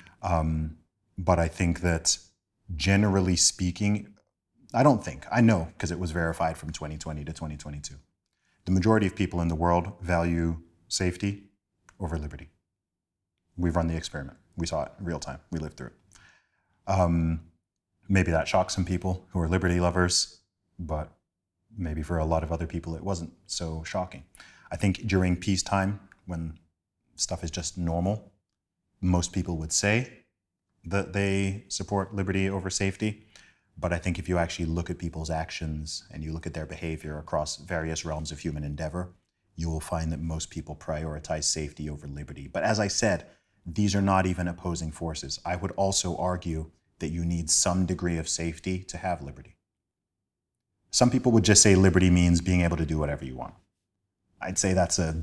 But I think that generally speaking, I know, because it was verified from 2020 to 2022. The majority of people in the world value safety over liberty. We've run the experiment. We saw it in real time. We lived through it. Maybe that shocked some people who are liberty lovers, but maybe for a lot of other people it wasn't so shocking. I think during peacetime, when stuff is just normal, most people would say that they support liberty over safety. But I think if you actually look at people's actions and you look at their behavior across various realms of human endeavor, you will find that most people prioritize safety over liberty. But as I said, these are not even opposing forces. I would also argue that you need some degree of safety to have liberty. Some people would just say liberty means being able to do whatever you want. I'd say that's a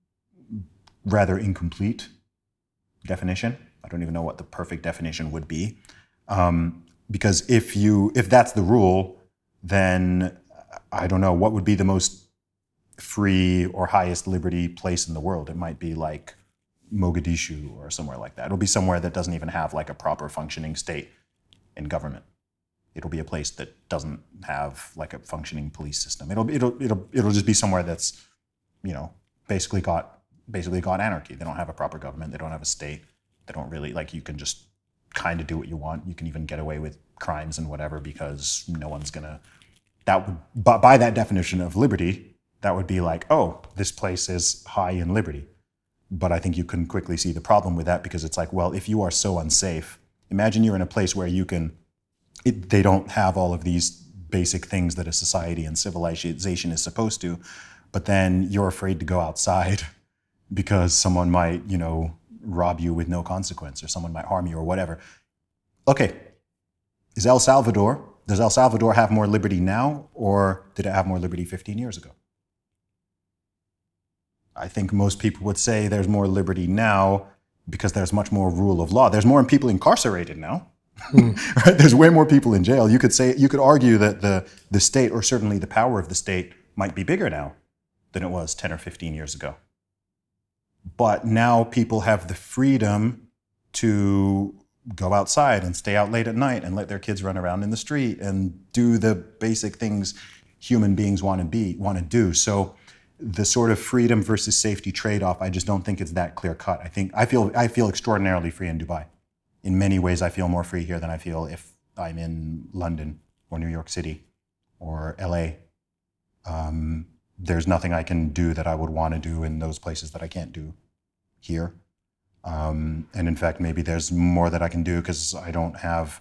rather incomplete definition. I don't even know what the perfect definition would be. Because if that's the rule, then I don't know, what would be the most free or highest liberty place in the world? It might be like Mogadishu or somewhere like that. It'll be somewhere that doesn't even have like a proper functioning state and government. It'll be a place that doesn't have like a functioning police system. It'll just be somewhere that's, basically got anarchy. They don't have a proper government. They don't have a state. They don't really, you can just kind of do what you want. You can even get away with crimes and whatever, because no one's gonna, that would, but by that definition of liberty, that would be like, oh, this place is high in liberty. But I think you can quickly see the problem with that, because it's like, well, if you are so unsafe, imagine you're in a place where you can, they don't have all of these basic things that a society and civilization is supposed to, but then you're afraid to go outside because someone might, rob you with no consequence, or someone might harm you or whatever. Okay, does El Salvador have more liberty now, or did it have more liberty 15 years ago? I think most people would say there's more liberty now because there's much more rule of law. There's more people incarcerated now. Right? There's way more people in jail. You could argue that the state, or certainly the power of the state, might be bigger now than it was 10 or 15 years ago. But now people have the freedom to go outside and stay out late at night and let their kids run around in the street and do the basic things human beings want to do. So the sort of freedom versus safety trade-off, I just don't think it's that clear cut. I feel extraordinarily free in Dubai. In many ways, I feel more free here than I feel if I'm in London or New York City or LA. There's nothing I can do that I would want to do in those places that I can't do here. And in fact, maybe there's more that I can do because I don't have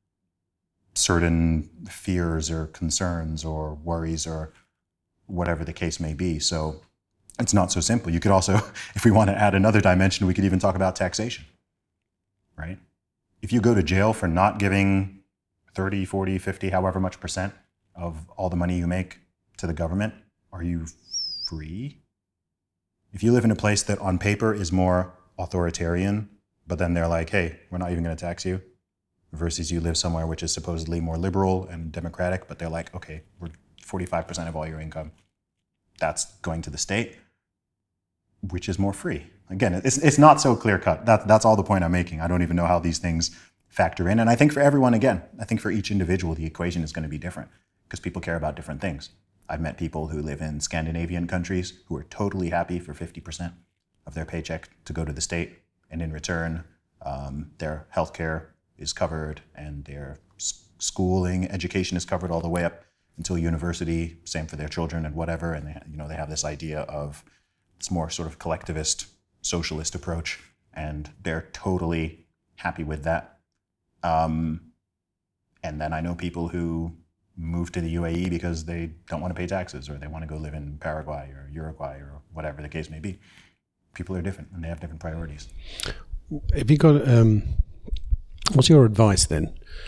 certain fears or concerns or worries or whatever the case may be. So it's not so simple. You could also, if we want to add another dimension, we could even talk about taxation, right? If you go to jail for not giving 30, 40, 50, however much percent of all the money you make to the government, are you free? If you live in a place that on paper is more authoritarian, but then they're like, hey, we're not even going to tax you, versus you live somewhere which is supposedly more liberal and democratic, but they're like, okay, we're 45% of all your income, that's going to the state, which is more free. Again, it's not so clear cut. That's all the point I'm making. I don't even know how these things factor in. And I think for everyone, again, I think for each individual, the equation is going to be different because people care about different things. I've met people who live in Scandinavian countries who are totally happy for 50% of their paycheck to go to the state, and in return, their healthcare is covered and their schooling, education is covered all the way up until university, same for their children and whatever. And they have this idea of this more sort of collectivist, socialist approach, and they're totally happy with that. And then I know people who move to the UAE because they don't want to pay taxes, or they want to go live in Paraguay or Uruguay or whatever the case may be. People are different and they have different priorities. Have you got, what's your advice then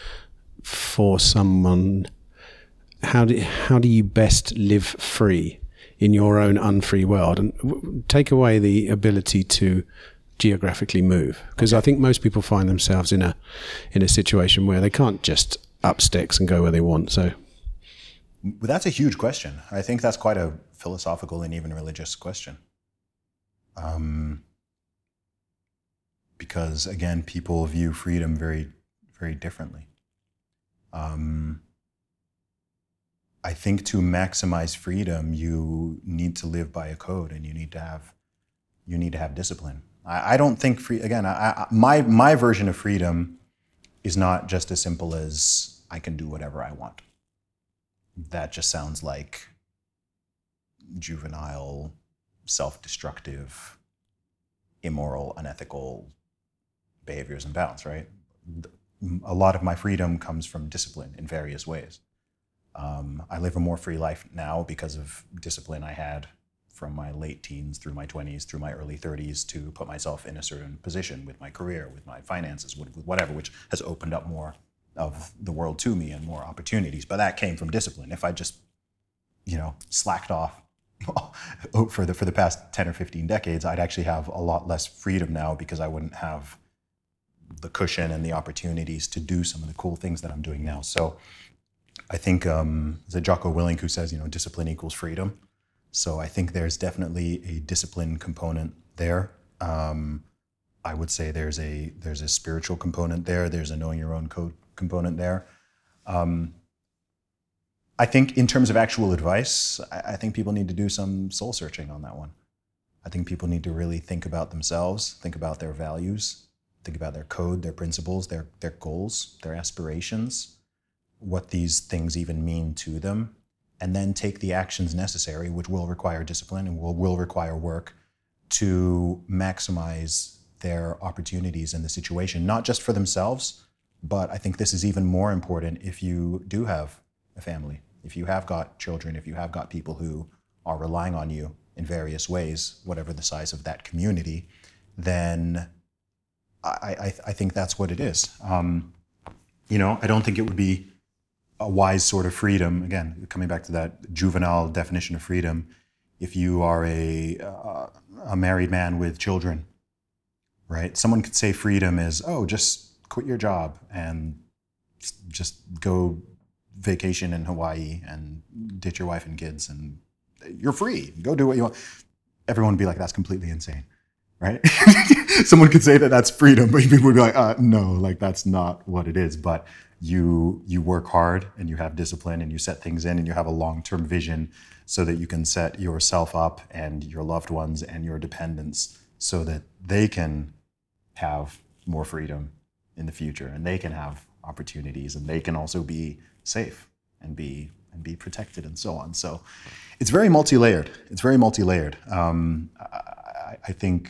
for someone? How do you best live free in your own unfree world, and take away the ability to geographically move? Because I think most people find themselves in a situation where they can't just up sticks and go where they want. So that's a huge question. I think that's quite a philosophical and even religious question. Because again, people view freedom very, very differently. I think to maximize freedom, you need to live by a code, and you need to have discipline. I don't think my version of freedom is not just as simple as I can do whatever I want. That just sounds like juvenile, self-destructive, immoral, unethical behaviors and bounds, right? A lot of my freedom comes from discipline in various ways. I live a more free life now because of discipline I had from my late teens through my 20s, through my early 30s, to put myself in a certain position with my career, with my finances, with whatever, which has opened up more of the world to me and more opportunities. But that came from discipline. If I just, slacked off for the past 10 or 15 decades, I'd actually have a lot less freedom now because I wouldn't have the cushion and the opportunities to do some of the cool things that I'm doing now. So I think it's Jocko Willink who says, discipline equals freedom. So I think there's definitely a discipline component there. I would say there's a spiritual component there. There's a knowing your own code component there. I think in terms of actual advice, I think people need to do some soul searching on that one. I think people need to really think about themselves, think about their values, think about their code, their principles, their goals, their aspirations. what these things even mean to them, and then take the actions necessary, which will require discipline and will require work, to maximize their opportunities in the situation, not just for themselves, but I think this is even more important if you do have a family, if you have got children, if you have got people who are relying on you in various ways, whatever the size of that community, then I think that's what it is. I don't think it would be a wise sort of freedom, again, coming back to that juvenile definition of freedom, if you are a married man with children, right? Someone could say freedom is, just quit your job and just go vacation in Hawaii and ditch your wife and kids and you're free. Go do what you want. Everyone would be like, that's completely insane, right? Someone could say that that's freedom, but people would be like, no, like that's not what it is. But you work hard and you have discipline and you set things in and you have a long-term vision so that you can set yourself up and your loved ones and your dependents so that they can have more freedom in the future and they can have opportunities and they can also be safe and be protected and so on. So it's very multi-layered. I think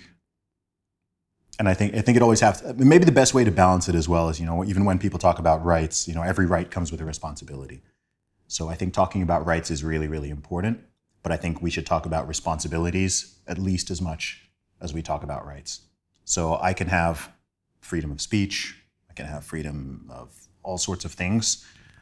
it always has to, maybe the best way to balance it as well is, even when people talk about rights, every right comes with a responsibility. So I think talking about rights is really, really important, but I think we should talk about responsibilities at least as much as we talk about rights. So I can have freedom of speech, I can have freedom of all sorts of things.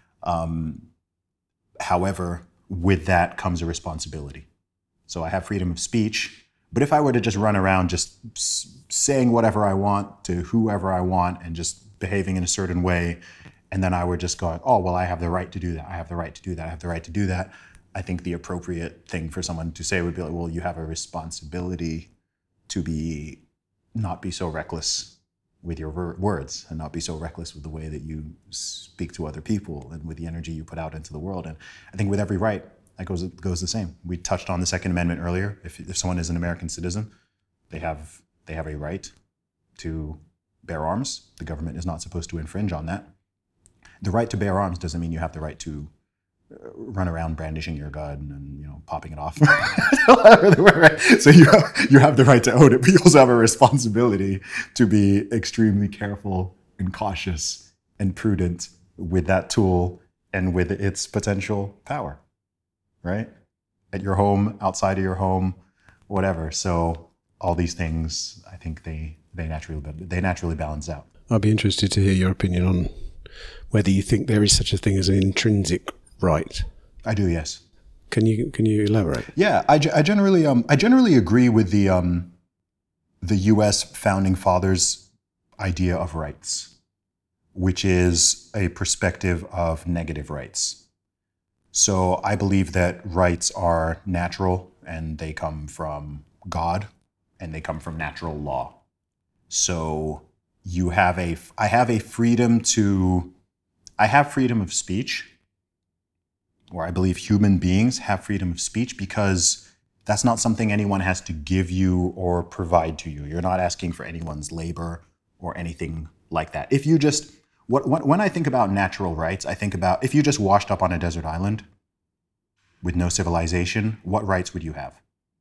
However, with that comes a responsibility. So I have freedom of speech, but if I were to just run around just saying whatever I want to whoever I want and just behaving in a certain way, and then I were just going, I have the right to do that, I have the right to do that, I have the right to do that, I think the appropriate thing for someone to say would be like, well, you have a responsibility to not be so reckless with your words and not be so reckless with the way that you speak to other people and with the energy you put out into the world. And I think with every right, that goes the same. We touched on the Second Amendment earlier. If someone is an American citizen, they have a right to bear arms. The government is not supposed to infringe on that. The right to bear arms doesn't mean you have the right to run around brandishing your gun and popping it off. So you have the right to own it, but you also have a responsibility to be extremely careful and cautious and prudent with that tool and with its potential power, right? At your home, outside of your home, whatever. So all these things, I think they naturally balance out. I'd be interested to hear your opinion on whether you think there is such a thing as an intrinsic right. I do, yes. Can you elaborate? Yeah, I generally agree with the U.S. founding fathers' idea of rights, which is a perspective of negative rights. So I believe that rights are natural and they come from God and they come from natural law. So I have freedom of speech, or I believe human beings have freedom of speech because that's not something anyone has to give you or provide to you. You're not asking for anyone's labor or anything like that. If you just, when I think about natural rights, I think about if you just washed up on a desert island with no civilization, what rights would you have?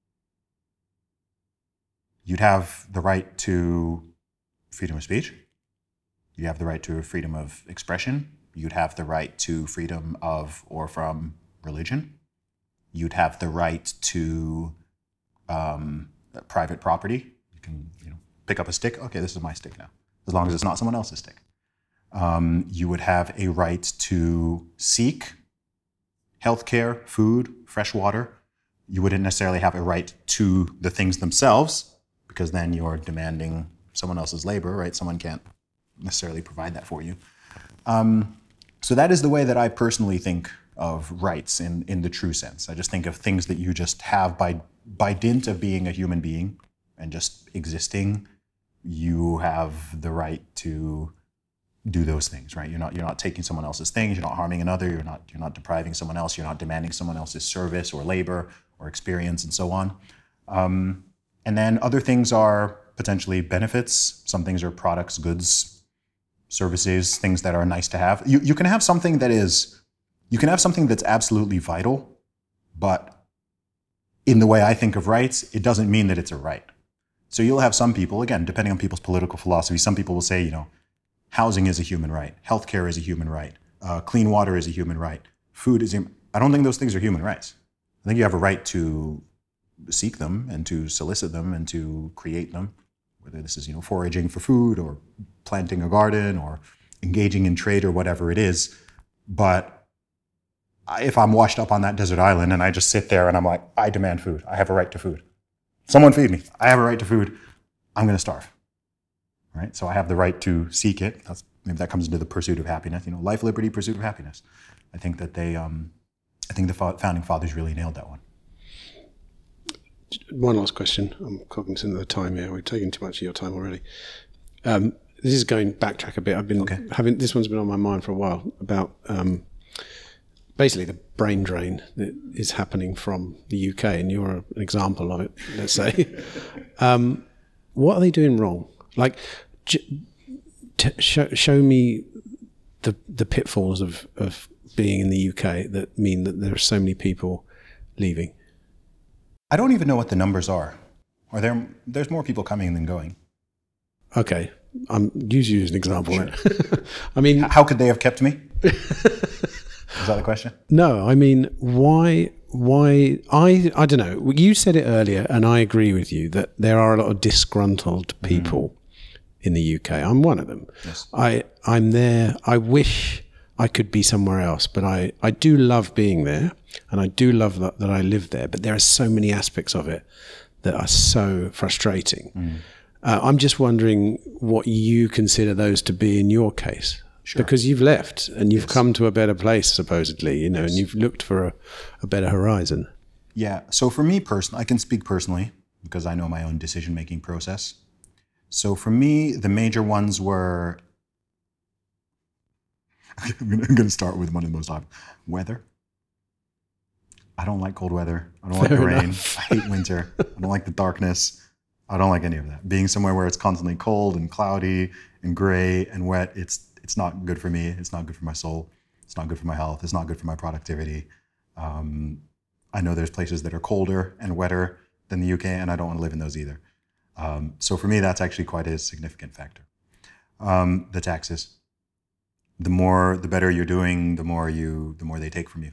You'd have the right to freedom of speech. You have the right to freedom of expression. You'd have the right to freedom of or from religion. You'd have the right to private property. You can pick up a stick. Okay, this is my stick now, as long as it's not someone else's stick. You would have a right to seek healthcare, food, fresh water. You wouldn't necessarily have a right to the things themselves because then you're demanding someone else's labor, right? Someone can't necessarily provide that for you. So that is the way that I personally think of rights in the true sense. I just think of things that you just have by dint of being a human being and just existing. You have the right to do those things, right? You're not taking someone else's things. You're not harming another. You're not depriving someone else. You're not demanding someone else's service or labor or experience and so on. And then other things are potentially benefits. Some things are products, goods, services, things that are nice to have. You can have something that's absolutely vital, but in the way I think of rights, it doesn't mean that it's a right. So you'll have some people, again, depending on people's political philosophy, some people will say, housing is a human right, healthcare is a human right, clean water is a human right, food is I don't think those things are human rights. I think you have a right to seek them and to solicit them and to create them, whether this is, foraging for food or planting a garden or engaging in trade or whatever it is. But if I'm washed up on that desert island and I just sit there and I'm like, I demand food, I have a right to food. Someone feed me. I have a right to food. I'm going to starve. Right? So I have the right to seek it. Maybe that comes into the pursuit of happiness. Life, liberty, pursuit of happiness. I think that I think the founding fathers really nailed that one. One last question. I'm cognizant of the time here. We've taken too much of your time already. This is going backtrack a bit. I've been having this one's been on my mind for a while about basically the brain drain that is happening from the UK, and you're an example of it, let's say. What are they doing wrong? Like, show me the pitfalls of being in the UK that mean that there are so many people leaving. I don't even know what the numbers are. There's more people coming than going. Okay, use you as an example. Sure. I mean, how could they have kept me? Is that the question? No, I mean, why? I don't know. You said it earlier, and I agree with you that there are a lot of disgruntled people in the UK. I'm one of them. Yes. I'm there. I wish I could be somewhere else, but I do love being there, and I do love that I live there. But there are so many aspects of it that are so frustrating. I'm just wondering what you consider those to be in your case. Sure. Because you've left and you've come to a better place, supposedly, and you've looked for a better horizon. Yeah. So for me personally, I can speak personally because I know my own decision-making process. So for me, the major ones were, I'm going to start with one of the most obvious. Weather. I don't like cold weather. I don't like the rain. I hate winter. I don't like the darkness. I don't like any of that. Being somewhere where it's constantly cold and cloudy and gray and wet, it's not good for me. It's not good for my soul. It's not good for my health. It's not good for my productivity. I know there's places that are colder and wetter than the UK, and I don't want to live in those either. So for me, that's actually quite a significant factor. The taxes. The better you're doing, the more they take from you.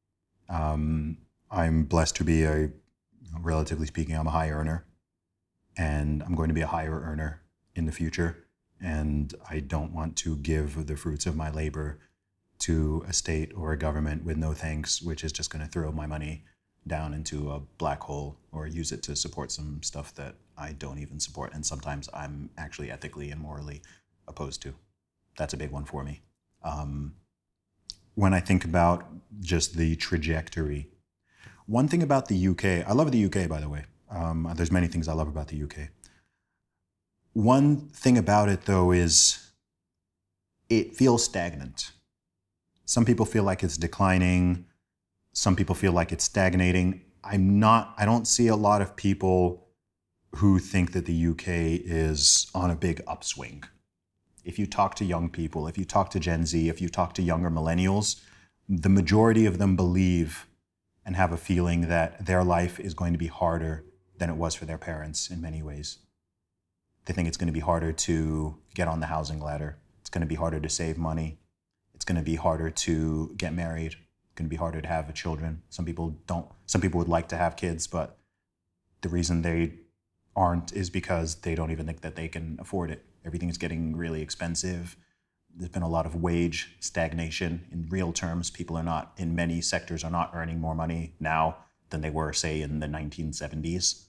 I'm blessed to be relatively speaking, I'm a high earner, and I'm going to be a higher earner in the future. And I don't want to give the fruits of my labor to a state or a government with no thanks, which is just going to throw my money down into a black hole or use it to support some stuff that I don't even support. And sometimes I'm actually ethically and morally opposed to. That's a big one for me. When I think about just the trajectory, one thing about the UK, I love the UK, by the way. There's many things I love about the UK. One thing about it, though, is it feels stagnant. Some people feel like it's declining. Some people feel like it's stagnating. I don't see a lot of people who think that the UK is on a big upswing. If you talk to young people, if you talk to Gen Z, if you talk to younger millennials, the majority of them believe and have a feeling that their life is going to be harder than it was for their parents in many ways. They think it's going to be harder to get on the housing ladder. It's going to be harder to save money. It's going to be harder to get married. It's going to be harder to have children. Some people don't. Some people would like to have kids, but the reason they aren't is because they don't even think that they can afford it. Everything is getting really expensive. There's been a lot of wage stagnation in real terms. People in many sectors are not earning more money now than they were, say, in the 1970s.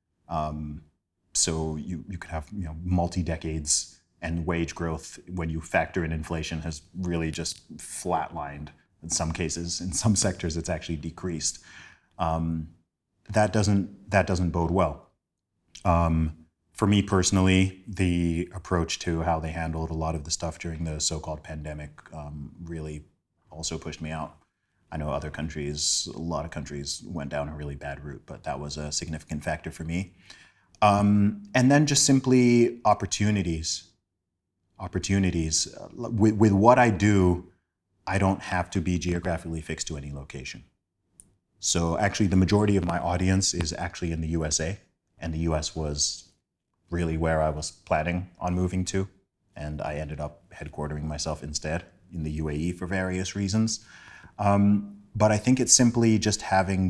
So you could have multi-decades, and wage growth, when you factor in inflation, has really just flatlined in some cases. In some sectors, it's actually decreased. That doesn't bode well. For me personally, the approach to how they handled a lot of the stuff during the so-called pandemic really also pushed me out. I know a lot of countries went down a really bad route, but that was a significant factor for me. And then just simply opportunities. opportunities. With what I do, I don't have to be geographically fixed to any location. So actually, the majority of my audience is actually in the USA, and the US was really where I was planning on moving to, and I ended up headquartering myself instead in the UAE for various reasons. But I think it's simply just having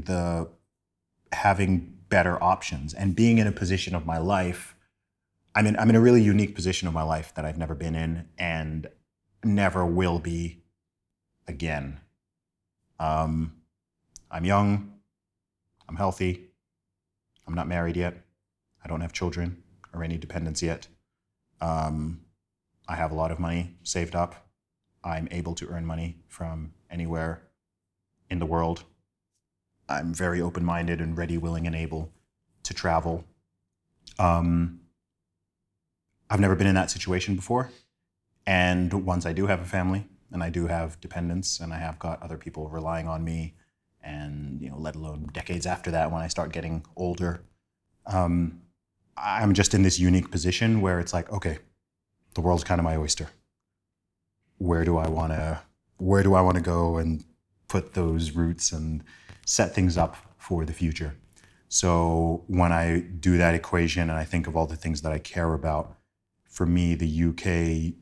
better options and being in a position of my life. I'm in a really unique position of my life that I've never been in and never will be again. I'm young, I'm healthy, I'm not married yet, I don't have children or any dependents yet. I have a lot of money saved up. I'm able to earn money from anywhere in the world. I'm very open-minded and ready, willing, and able to travel. I've never been in that situation before. And once I do have a family, and I do have dependents, and I have got other people relying on me, and let alone decades after that when I start getting older, I'm just in this unique position where it's like, okay, the world's kind of my oyster. Where do I want to go and put those roots and set things up for the future? So when I do that equation and I think of all the things that I care about, for me, the UK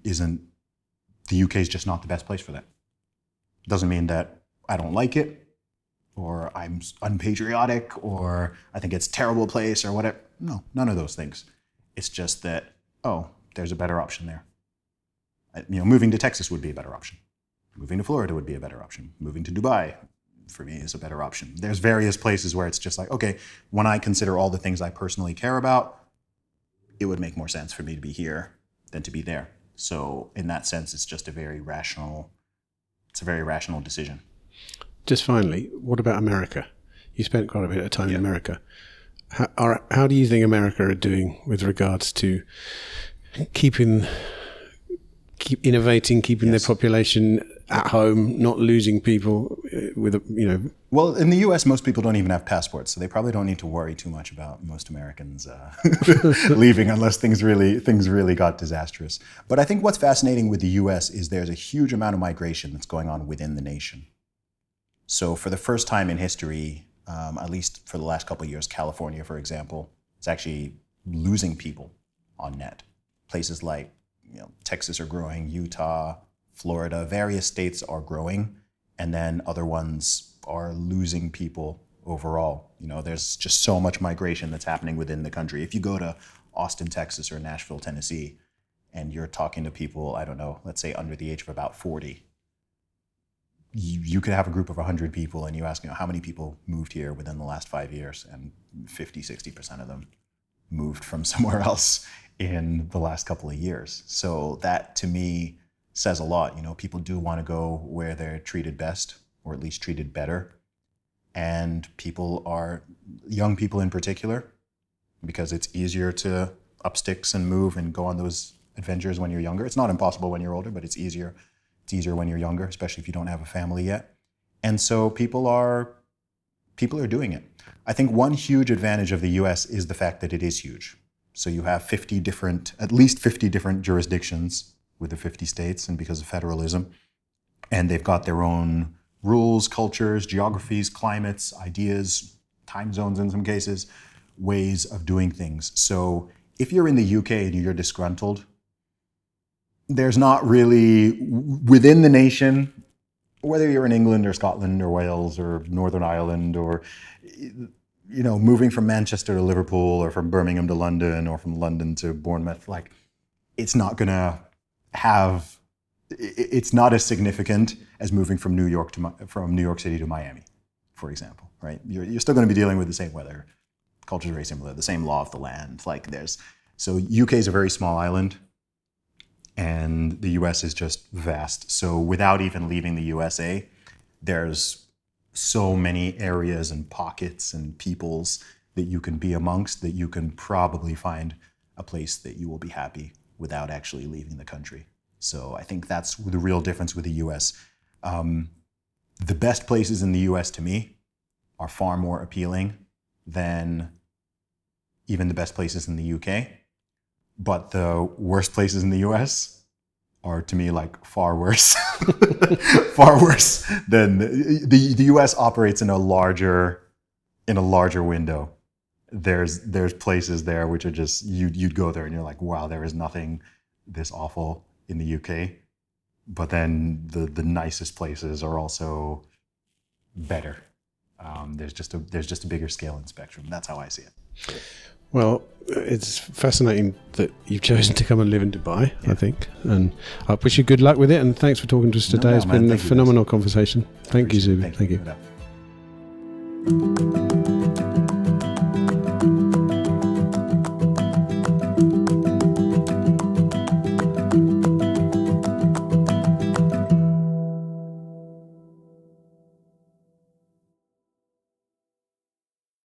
is just not the best place for that. Doesn't mean that I don't like it, or I'm unpatriotic, or I think it's a terrible place, or whatever. No, none of those things. It's just that, there's a better option there. Moving to Texas would be a better option. Moving to Florida would be a better option. Moving to Dubai, for me, is a better option. There's various places where it's just like, okay, when I consider all the things I personally care about, it would make more sense for me to be here than to be there. So in that sense, it's just a very rational decision. Just finally, what about America? You spent quite a bit of time in America. How do you think America are doing with regards to keep innovating, keeping their population at home, not losing people Well, in the U.S., most people don't even have passports, so they probably don't need to worry too much about most Americans leaving unless things really got disastrous. But I think what's fascinating with the U.S. is there's a huge amount of migration that's going on within the nation. So for the first time in history, at least for the last couple of years, California, for example, is actually losing people on net. Places like Texas are growing, Utah, Florida, various states are growing, and then other ones are losing people overall. There's just so much migration that's happening within the country. If you go to Austin, Texas, or Nashville, Tennessee, and you're talking to people, I don't know, let's say under the age of about 40, you could have a group of 100 people, and you ask, how many people moved here within the last 5 years, and 50-60% of them moved from somewhere else in the last couple of years. So that, to me, says a lot. People do want to go where they're treated best, or at least treated better. And young people in particular, because it's easier to up sticks and move and go on those adventures when you're younger. It's not impossible when you're older, but it's easier. It's easier when you're younger, especially if you don't have a family yet. And so people are doing it. I think one huge advantage of the US is the fact that it is huge. So you have at least 50 different jurisdictions with the 50 states, and because of federalism. And they've got their own rules, cultures, geographies, climates, ideas, time zones in some cases, ways of doing things. So if you're in the UK and you're disgruntled, there's not really, within the nation, whether you're in England or Scotland or Wales or Northern Ireland or, moving from Manchester to Liverpool or from Birmingham to London or from London to Bournemouth, it's not going to it's not as significant as moving from New York City to Miami, for example, right? You're still going to be dealing with the same weather. Culture is very similar, the same law of the land. So UK is a very small island, and the US is just vast. So without even leaving the USA, there's so many areas and pockets and peoples that you can be amongst that you can probably find a place that you will be happy without actually leaving the country. So I think that's the real difference with the US. The best places in the US to me are far more appealing than even the best places in the UK. But the worst places in the US are to me like far worse, far worse than the U.S. operates in a larger window. There's places there which are just you'd go there and you're like, wow, there is nothing this awful in the UK. But then the nicest places are also better. There's just a bigger scale and spectrum. That's how I see it. Well, it's fascinating that you've chosen to come and live in Dubai, I think. And I wish you good luck with it. And thanks for talking to us today. It's been a phenomenal conversation. Thank you, Zubi. Thank you.